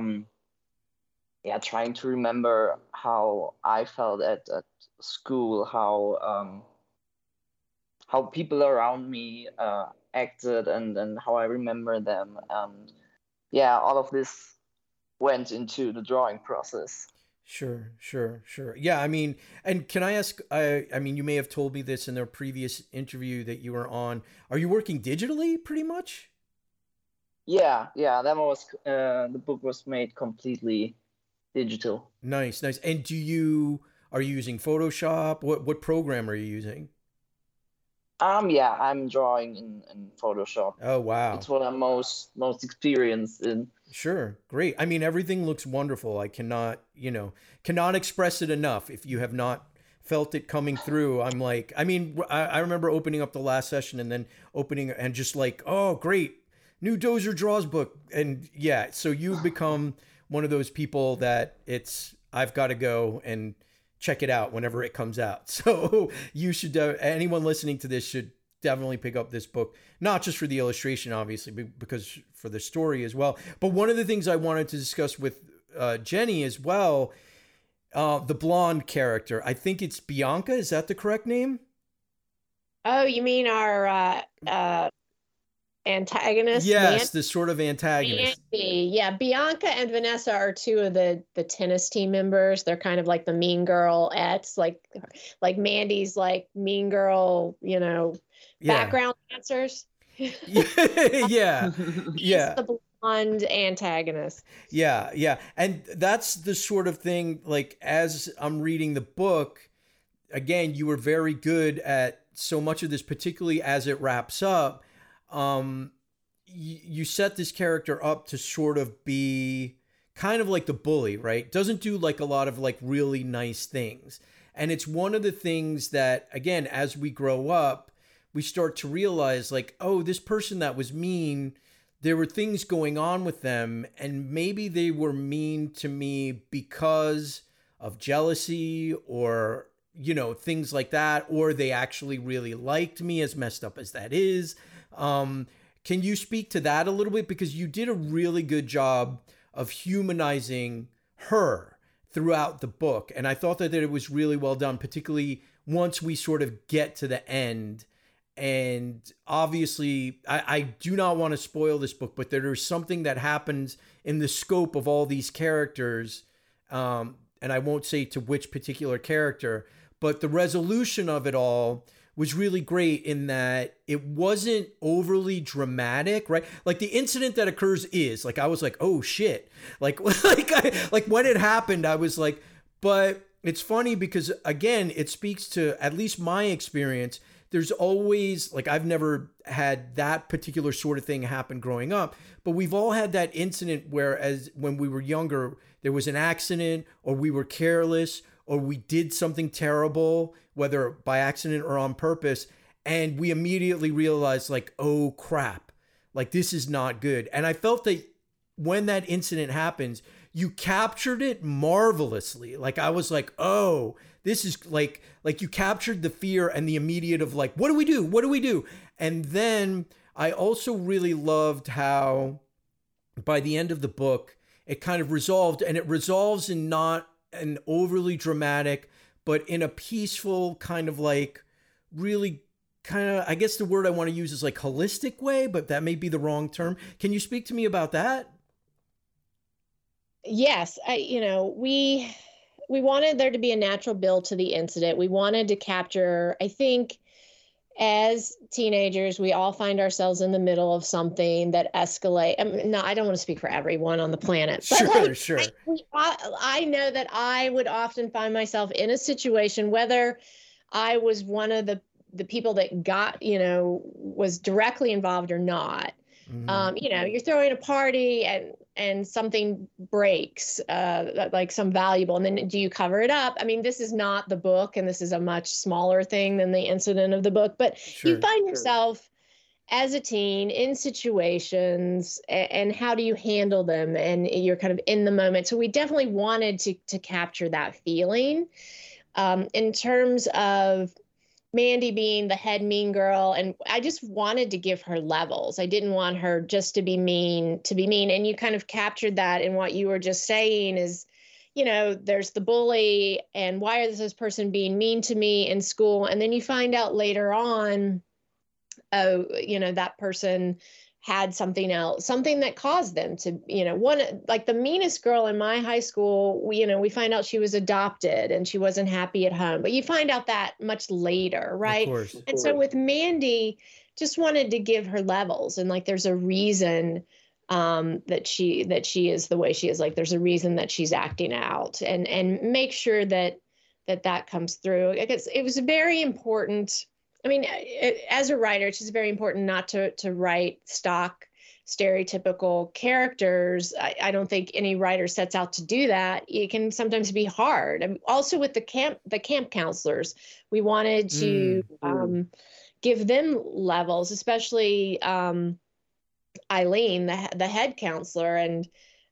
trying to remember how I felt at school, how people around me acted, and how I remember them. And all of this went into the drawing process. Sure. Yeah, I mean, and can I ask, I mean, you may have told me this in the previous interview that you were on. Are you working digitally pretty much? Yeah, that was, the book was made completely digital. Nice. And are you using Photoshop? What program are you using? I'm drawing in Photoshop. Oh, wow. It's what I'm most experienced in. Sure. Great. I mean, everything looks wonderful. I cannot express it enough. If you have not felt it coming through, I'm like, I mean, I remember opening up the last session and then opening and just like, oh, great. New Dozer Draws book. And yeah, so you've become one of those people that I've got to go and check it out whenever it comes out. So you should, anyone listening to this should definitely pick up this book, not just for the illustration, obviously, because for the story as well. But one of the things I wanted to discuss with Jenny as well, the blonde character, I think it's Bianca. Is that the correct name? Oh, you mean our antagonist? Yes, the sort of antagonist. Mandy. Yeah, Bianca and Vanessa are two of the tennis team members. They're kind of like the mean girl-ettes, like Mandy's like mean girl, background dancers. Yeah. She's the blonde antagonist. Yeah. And that's the sort of thing, like, as I'm reading the book, again, you were very good at so much of this, particularly as it wraps up. you set this character up to sort of be kind of like the bully, right? Doesn't do like a lot of like really nice things. And it's one of the things that, again, as we grow up, we start to realize like, oh, this person that was mean, there were things going on with them, and maybe they were mean to me because of jealousy or, you know, things like that, or they actually really liked me, as messed up as that is. Can you speak to that a little bit? Because you did a really good job of humanizing her throughout the book. And I thought that it was really well done, particularly once we sort of get to the end. And obviously, I do not want to spoil this book, but there is something that happens in the scope of all these characters. And I won't say to which particular character, but the resolution of it all was really great in that it wasn't overly dramatic, right? Like the incident that occurs is like, I was like, oh shit. Like when it happened, I was like, but it's funny because again, it speaks to at least my experience. There's always like, I've never had that particular sort of thing happen growing up, but we've all had that incident where as when we were younger, there was an accident or we were careless or we did something terrible, whether by accident or on purpose. And we immediately realized like, oh crap, like this is not good. And I felt that when that incident happens, you captured it marvelously. Like I was like, oh, this is like you captured the fear and the immediate of like, what do we do? What do we do? And then I also really loved how by the end of the book, it kind of resolved, and it resolves in not an overly dramatic, but in a peaceful kind of like really kind of, I guess the word I want to use is like holistic way, but that may be the wrong term. Can you speak to me about that? Yes, we wanted there to be a natural build to the incident. We wanted to capture, I think, as teenagers, we all find ourselves in the middle of something that escalate. I don't want to speak for everyone on the planet. But Sure. I know that I would often find myself in a situation, whether I was one of the people that got, was directly involved or not. Mm-hmm. You're throwing a party and something breaks, like some valuable, and then do you cover it up? I mean, this is not the book, and this is a much smaller thing than the incident of the book, but you find yourself as a teen in situations, and how do you handle them? And you're kind of in the moment. So we definitely wanted to capture that feeling. In terms of Mandy being the head mean girl, and I just wanted to give her levels. I didn't want her just to be mean. And you kind of captured that in what you were just saying is, there's the bully, and why is this person being mean to me in school? And then you find out later on, oh, that person had something else, something that caused them to, one, like the meanest girl in my high school, we find out she was adopted and she wasn't happy at home, but you find out that much later, right? Of course. And so with Mandy, just wanted to give her levels, and like, there's a reason that she is the way she is. Like, there's a reason that she's acting out, and make sure that comes through. Because it was very important. I mean, as a writer, it's just very important not to write stock, stereotypical characters. I don't think any writer sets out to do that. It can sometimes be hard. And also with the camp counselors, we wanted to give them levels, especially Eileen, the head counselor, and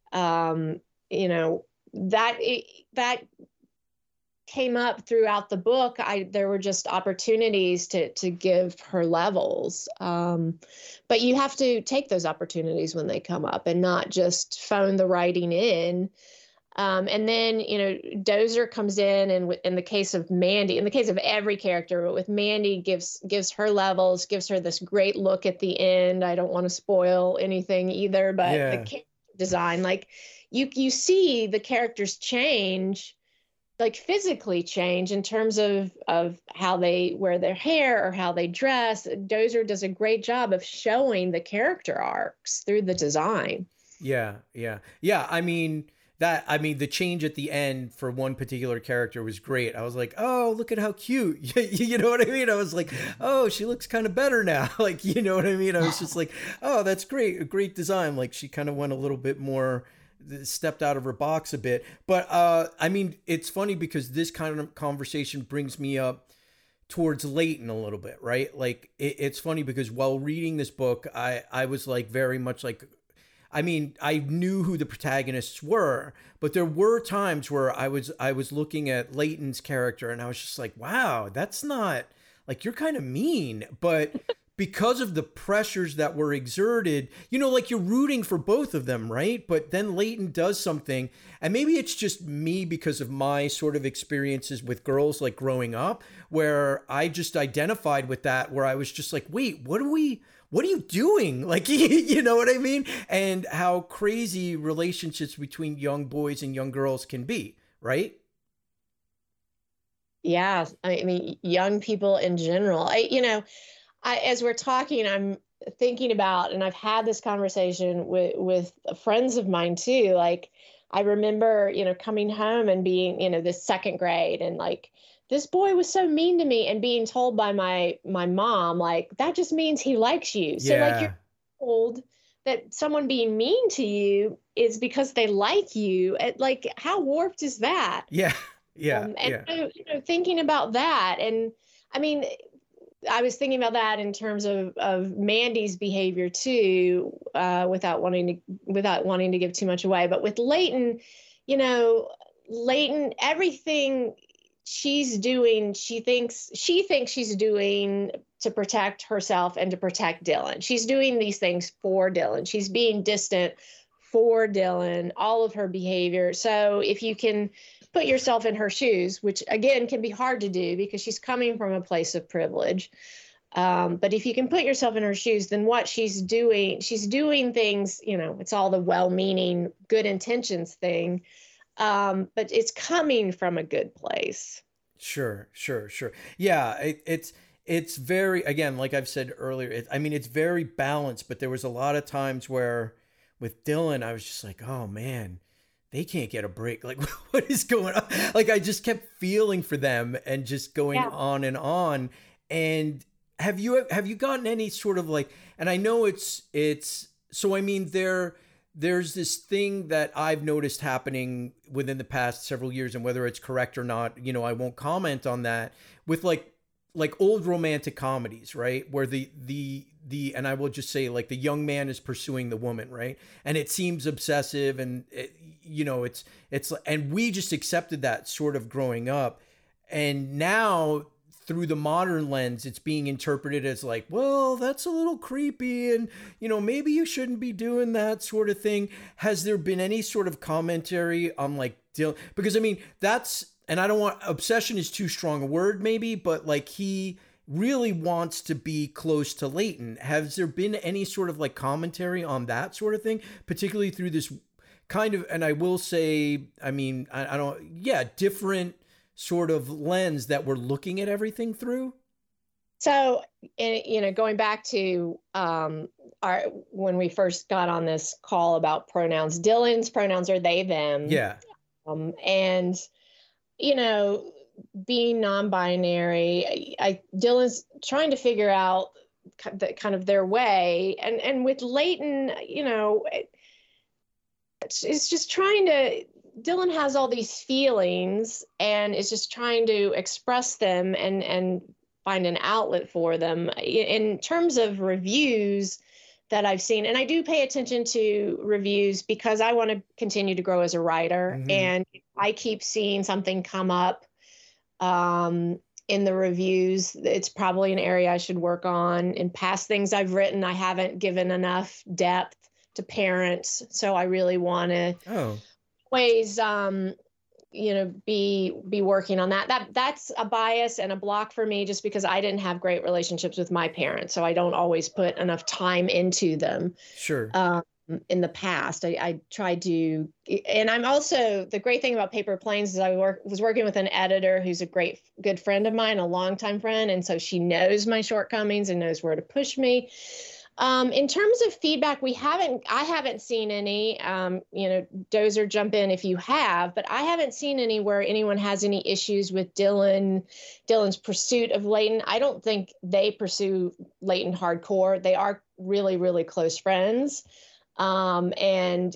that came up throughout the book. There were just opportunities to give her levels. But you have to take those opportunities when they come up and not just phone the writing in. And then, Dozer comes in, and in the case of Mandy, in the case of every character, but with Mandy gives her levels, gives her this great look at the end. I don't want to spoil anything either, but the character design, like you see the characters change, like physically change in terms of how they wear their hair or how they dress. Dozer does a great job of showing the character arcs through the design. Yeah. I mean, that, I mean, the change at the end for one particular character was great. I was like, oh, look at how cute. You know what I mean? I was like, oh, she looks kind of better now. Like, you know what I mean? I was just like, oh, that's great. A great design. Like, she kind of went a little bit more, stepped out of her box a bit. But I mean, it's funny because this kind of conversation brings me up towards Leighton a little bit, right? Like, it's funny because while reading this book, I was like very much like, I mean, I knew who the protagonists were, but there were times where I was looking at Leighton's character and I was just like, wow, that's not, like, you're kind of mean. But because of the pressures that were exerted, you know, like, you're rooting for both of them, right? But then Leighton does something, and maybe it's just me because of my sort of experiences with girls, like growing up, where I just identified with that, where I was just like, wait, what are you doing? Like, you know what I mean? And how crazy relationships between young boys and young girls can be, right? Yeah, I mean, young people in general. As we're talking, I'm thinking about, and I've had this conversation with friends of mine too. Like, I remember, coming home and being, this second grade, and like, this boy was so mean to me, and being told by my mom, like, that just means he likes you. So like, you're told that someone being mean to you is because they like you. Like, how warped is that? Yeah. So, thinking about that, and I mean, I was thinking about that in terms of Mandy's behavior too, without wanting to give too much away. But with Leighton, everything she's doing, she thinks she's doing to protect herself and to protect Dylan. She's doing these things for Dylan. She's being distant for Dylan, all of her behavior. So if you can put yourself in her shoes, which again can be hard to do because she's coming from a place of privilege. But if you can put yourself in her shoes, then what she's doing things, it's all the well-meaning, good intentions thing. But it's coming from a good place. Sure. Yeah, it's very, again, like I've said earlier, it's very balanced, but there was a lot of times where with Dylan, I was just like, oh man, they can't get a break. Like, what is going on? Like, I just kept feeling for them and just going on and on. And have you gotten any sort of like, and I know it's, so I mean, there's this thing that I've noticed happening within the past several years, and whether it's correct or not, I won't comment on that, with like old romantic comedies, right? Where the and I will just say, like, the young man is pursuing the woman, right? And it seems obsessive, and it's and we just accepted that sort of growing up. And now through the modern lens, it's being interpreted as like, well, that's a little creepy, and maybe you shouldn't be doing that sort of thing. Has there been any sort of commentary on like Dylan? Because I mean, and I don't want, obsession is too strong a word maybe, but like, he really wants to be close to Leighton. Has there been any sort of like commentary on that sort of thing, particularly through this kind of, and I will say, I mean, I don't, different sort of lens that we're looking at everything through? So, going back to when we first got on this call about pronouns, Dylan's pronouns are they, them. Yeah. And, being non-binary, Dylan's trying to figure out kind of their way. And with Leighton, it's just trying to, Dylan has all these feelings and is just trying to express them and find an outlet for them. In terms of reviews that I've seen, and I do pay attention to reviews because I want to continue to grow as a writer. Mm-hmm. And I keep seeing something come up in the reviews. It's probably an area I should work on. In past things I've written, I haven't given enough depth to parents. So I really want to always, be working on that. That's a bias and a block for me, just because I didn't have great relationships with my parents. So I don't always put enough time into them. Sure. In the past, I tried to, and I'm also, the great thing about Paper Planes is I was working with an editor who's a good friend of mine, a longtime friend. And so she knows my shortcomings and knows where to push me. In terms of feedback, I haven't seen any, Dozer, jump in if you have, but I haven't seen any where anyone has any issues with Dylan's pursuit of Layton. I don't think they pursue Layton hardcore. They are really, really close friends. And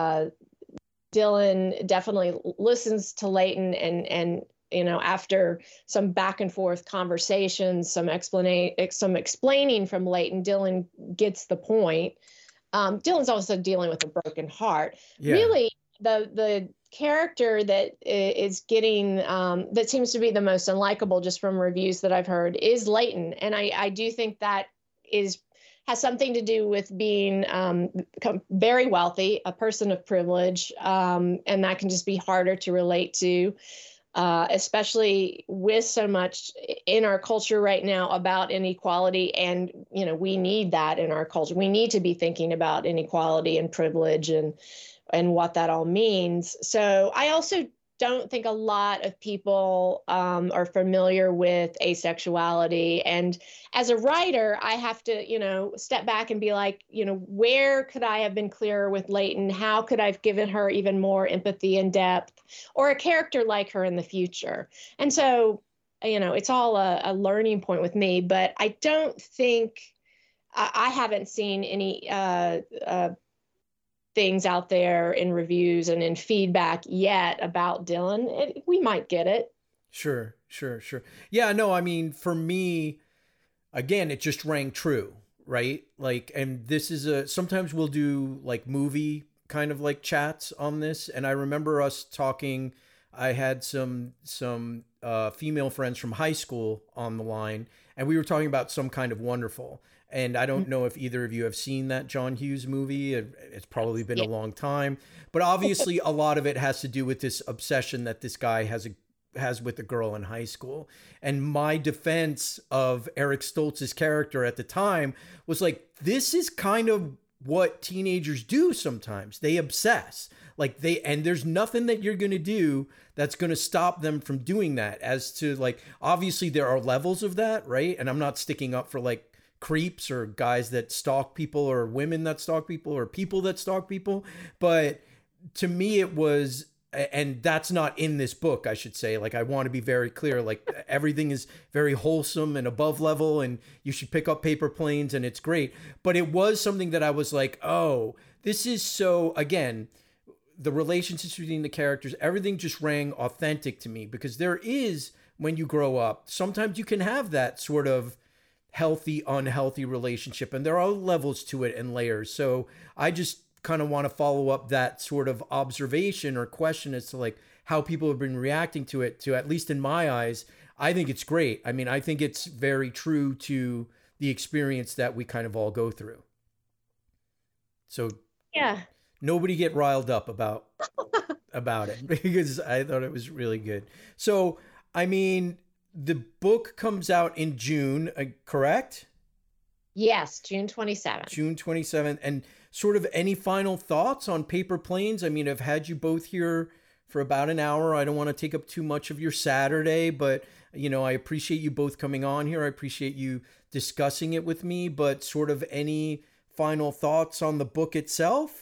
Dylan definitely listens to Layton and after some back and forth conversations, some explaining from Layton, Dylan gets the point. Dylan's also dealing with a broken heart. Yeah. Really, the character that is getting that seems to be the most unlikable, just from reviews that I've heard, is Layton, and I do think that has something to do with being very wealthy, a person of privilege, and that can just be harder to relate to. Especially with so much in our culture right now about inequality. And, we need that in our culture. We need to be thinking about inequality and privilege and what that all means. So I also don't think a lot of people are familiar with asexuality. And as a writer, I have to, step back and be like, where could I have been clearer with Layton? How could I have given her even more empathy and depth, or a character like her in the future? And so, it's all a learning point with me, but I don't think I haven't seen any things out there in reviews and in feedback yet about Dylan. We might get it. Sure. Yeah, no, I mean, for me, again, it just rang true, right? Like, and this is sometimes we'll do like movie kind of like chats on this. And I remember us talking, I had some female friends from high school on the line, and we were talking about Some Kind of Wonderful. And I don't know if either of you have seen that John Hughes movie. It's probably been a long time, but obviously a lot of it has to do with this obsession that this guy has with a girl in high school. And my defense of Eric Stoltz's character at the time was like, this is kind of what teenagers do sometimes. They obsess. And there's nothing that you're going to do that's going to stop them from doing that. As to like, obviously there are levels of that, right? And I'm not sticking up for like creeps or guys that stalk people or women that stalk people or people that stalk people. But to me, it was, and that's not in this book, I should say. Like, I want to be very clear, like everything is very wholesome and above level, and you should pick up paper planes and it's great. But it was something that I was like, oh, this is so, again, the relationships between the characters, everything just rang authentic to me, because there is, when you grow up, sometimes you can have that sort of healthy, unhealthy relationship, and there are levels to it and layers. So I just kind of want to follow up that sort of observation or question as to like how people have been reacting to it. To, at least in my eyes, I think it's great. I mean, I think it's very true to the experience that we kind of all go through. So yeah, nobody get riled up about it, because I thought it was really good. So, I mean, the book comes out in June, correct? Yes, June 27th. June 27th. And sort of any final thoughts on Paper Planes? I mean, I've had you both here for about an hour. I don't want to take up too much of your Saturday, but, I appreciate you both coming on here. I appreciate you discussing it with me, but sort of any final thoughts on the book itself?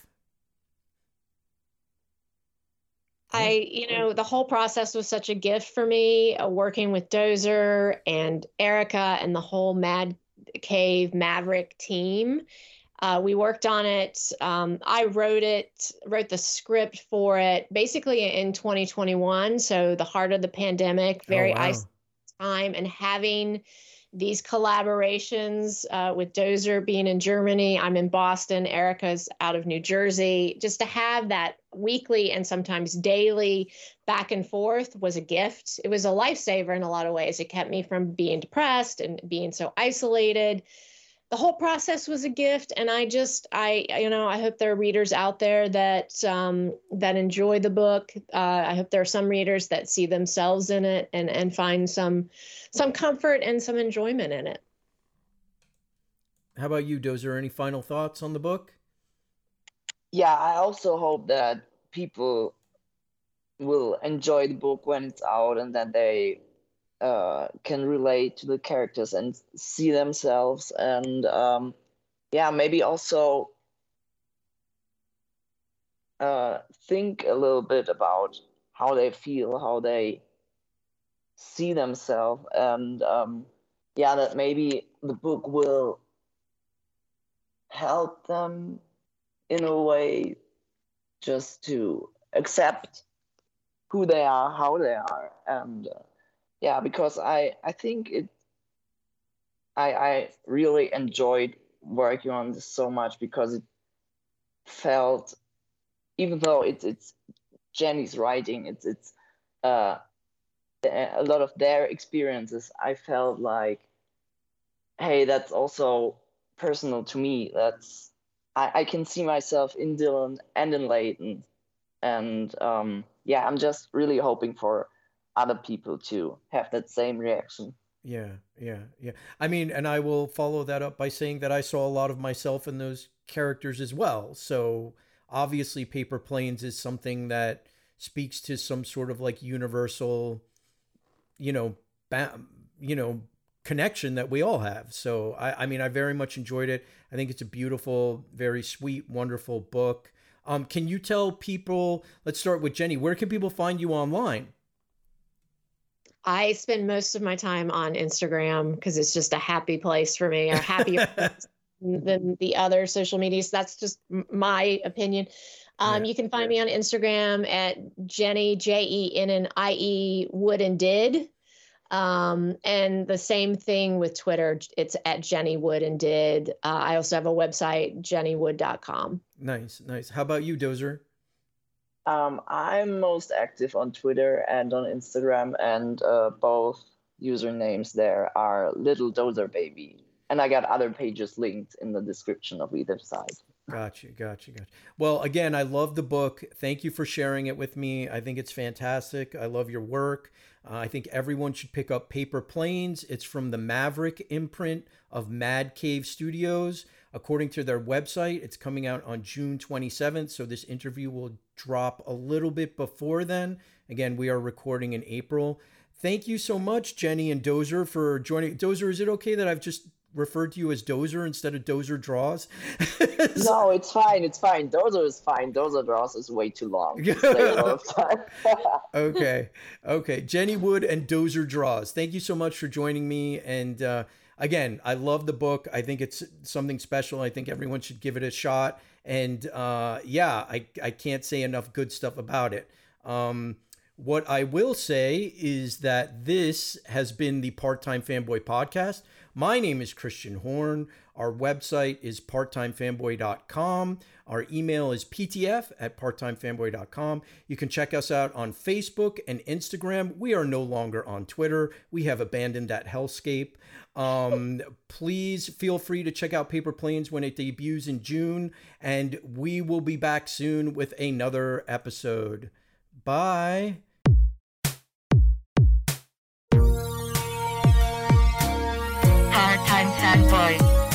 The whole process was such a gift for me, working with Dozer and Erica and the whole Mad Cave Maverick team. We worked on it. I wrote the script for it basically in 2021. So the heart of the pandemic, very isolated time, and having these collaborations with Dozer being in Germany, I'm in Boston, Erica's out of New Jersey, just to have that weekly and sometimes daily back and forth was a gift. It was a lifesaver in a lot of ways. It kept me from being depressed and being so isolated. The whole process was a gift. And I hope there are readers out there that enjoy the book. I hope there are some readers that see themselves in it and find some comfort and some enjoyment in it. How about you, Dozer? Any final thoughts on the book? Yeah, I also hope that people will enjoy the book when it's out, and that they can relate to the characters and see themselves. And yeah, maybe also think a little bit about how they feel, how they see themselves, and yeah, that maybe the book will help them in a way just to accept who they are, how they are, and yeah, because I think I really enjoyed working on this so much because it felt, even though it's Jenny's writing, it's a lot of their experiences. I felt like, hey, that's also personal to me. I can see myself in Dylan and in Leighton, and yeah, I'm just really hoping for other people to have that same reaction. Yeah, yeah, yeah. I mean, and I will follow that up by saying that I saw a lot of myself in those characters as well. So obviously, Paper Planes is something that speaks to some sort of like universal, you know, ba- you know, connection that we all have. So I mean, I very much enjoyed it. I think it's a beautiful, very sweet, wonderful book. Can you tell people? Let's start with Jenny. Where can people find you online? I spend most of my time on Instagram because it's just a happy place for me, or happier than the other social medias. That's just my opinion. Yeah. You can find me on Instagram at Jenny, Jennie Wood and Did. And the same thing with Twitter. It's at Jenny Wood and Did. I also have a website, jennywood.com. Nice, nice. How about you, Dozer? I'm most active on Twitter and on Instagram, and both usernames there are Little Dozer Baby. And I got other pages linked in the description of either side. Gotcha. Well, again, I love the book. Thank you for sharing it with me. I think it's fantastic. I love your work. I think everyone should pick up Paper Planes. It's from the Maverick imprint of Mad Cave Studios. According to their website, it's coming out on June 27th. So this interview will drop a little bit before then. Again, we are recording in April. Thank you so much, Jenny and Dozer, for joining. Dozer, is it okay that I've just referred to you as Dozer instead of Dozer Draws? No, it's fine. Dozer is fine. Dozer Draws is way too long. Okay. Jenny Wood and Dozer Draws. Thank you so much for joining me. And again, I love the book. I think it's something special. I think everyone should give it a shot. And yeah, I can't say enough good stuff about it. What I will say is that this has been the Part-Time Fanboy Podcast. My name is Christian Horn. Our website is parttimefanboy.com. Our email is ptf@parttimefanboy.com. You can check us out on Facebook and Instagram. We are no longer on Twitter. We have abandoned that hellscape. Please feel free to check out Paper Planes when it debuts in June. And we will be back soon with another episode. Bye. Part-Time Fanboy.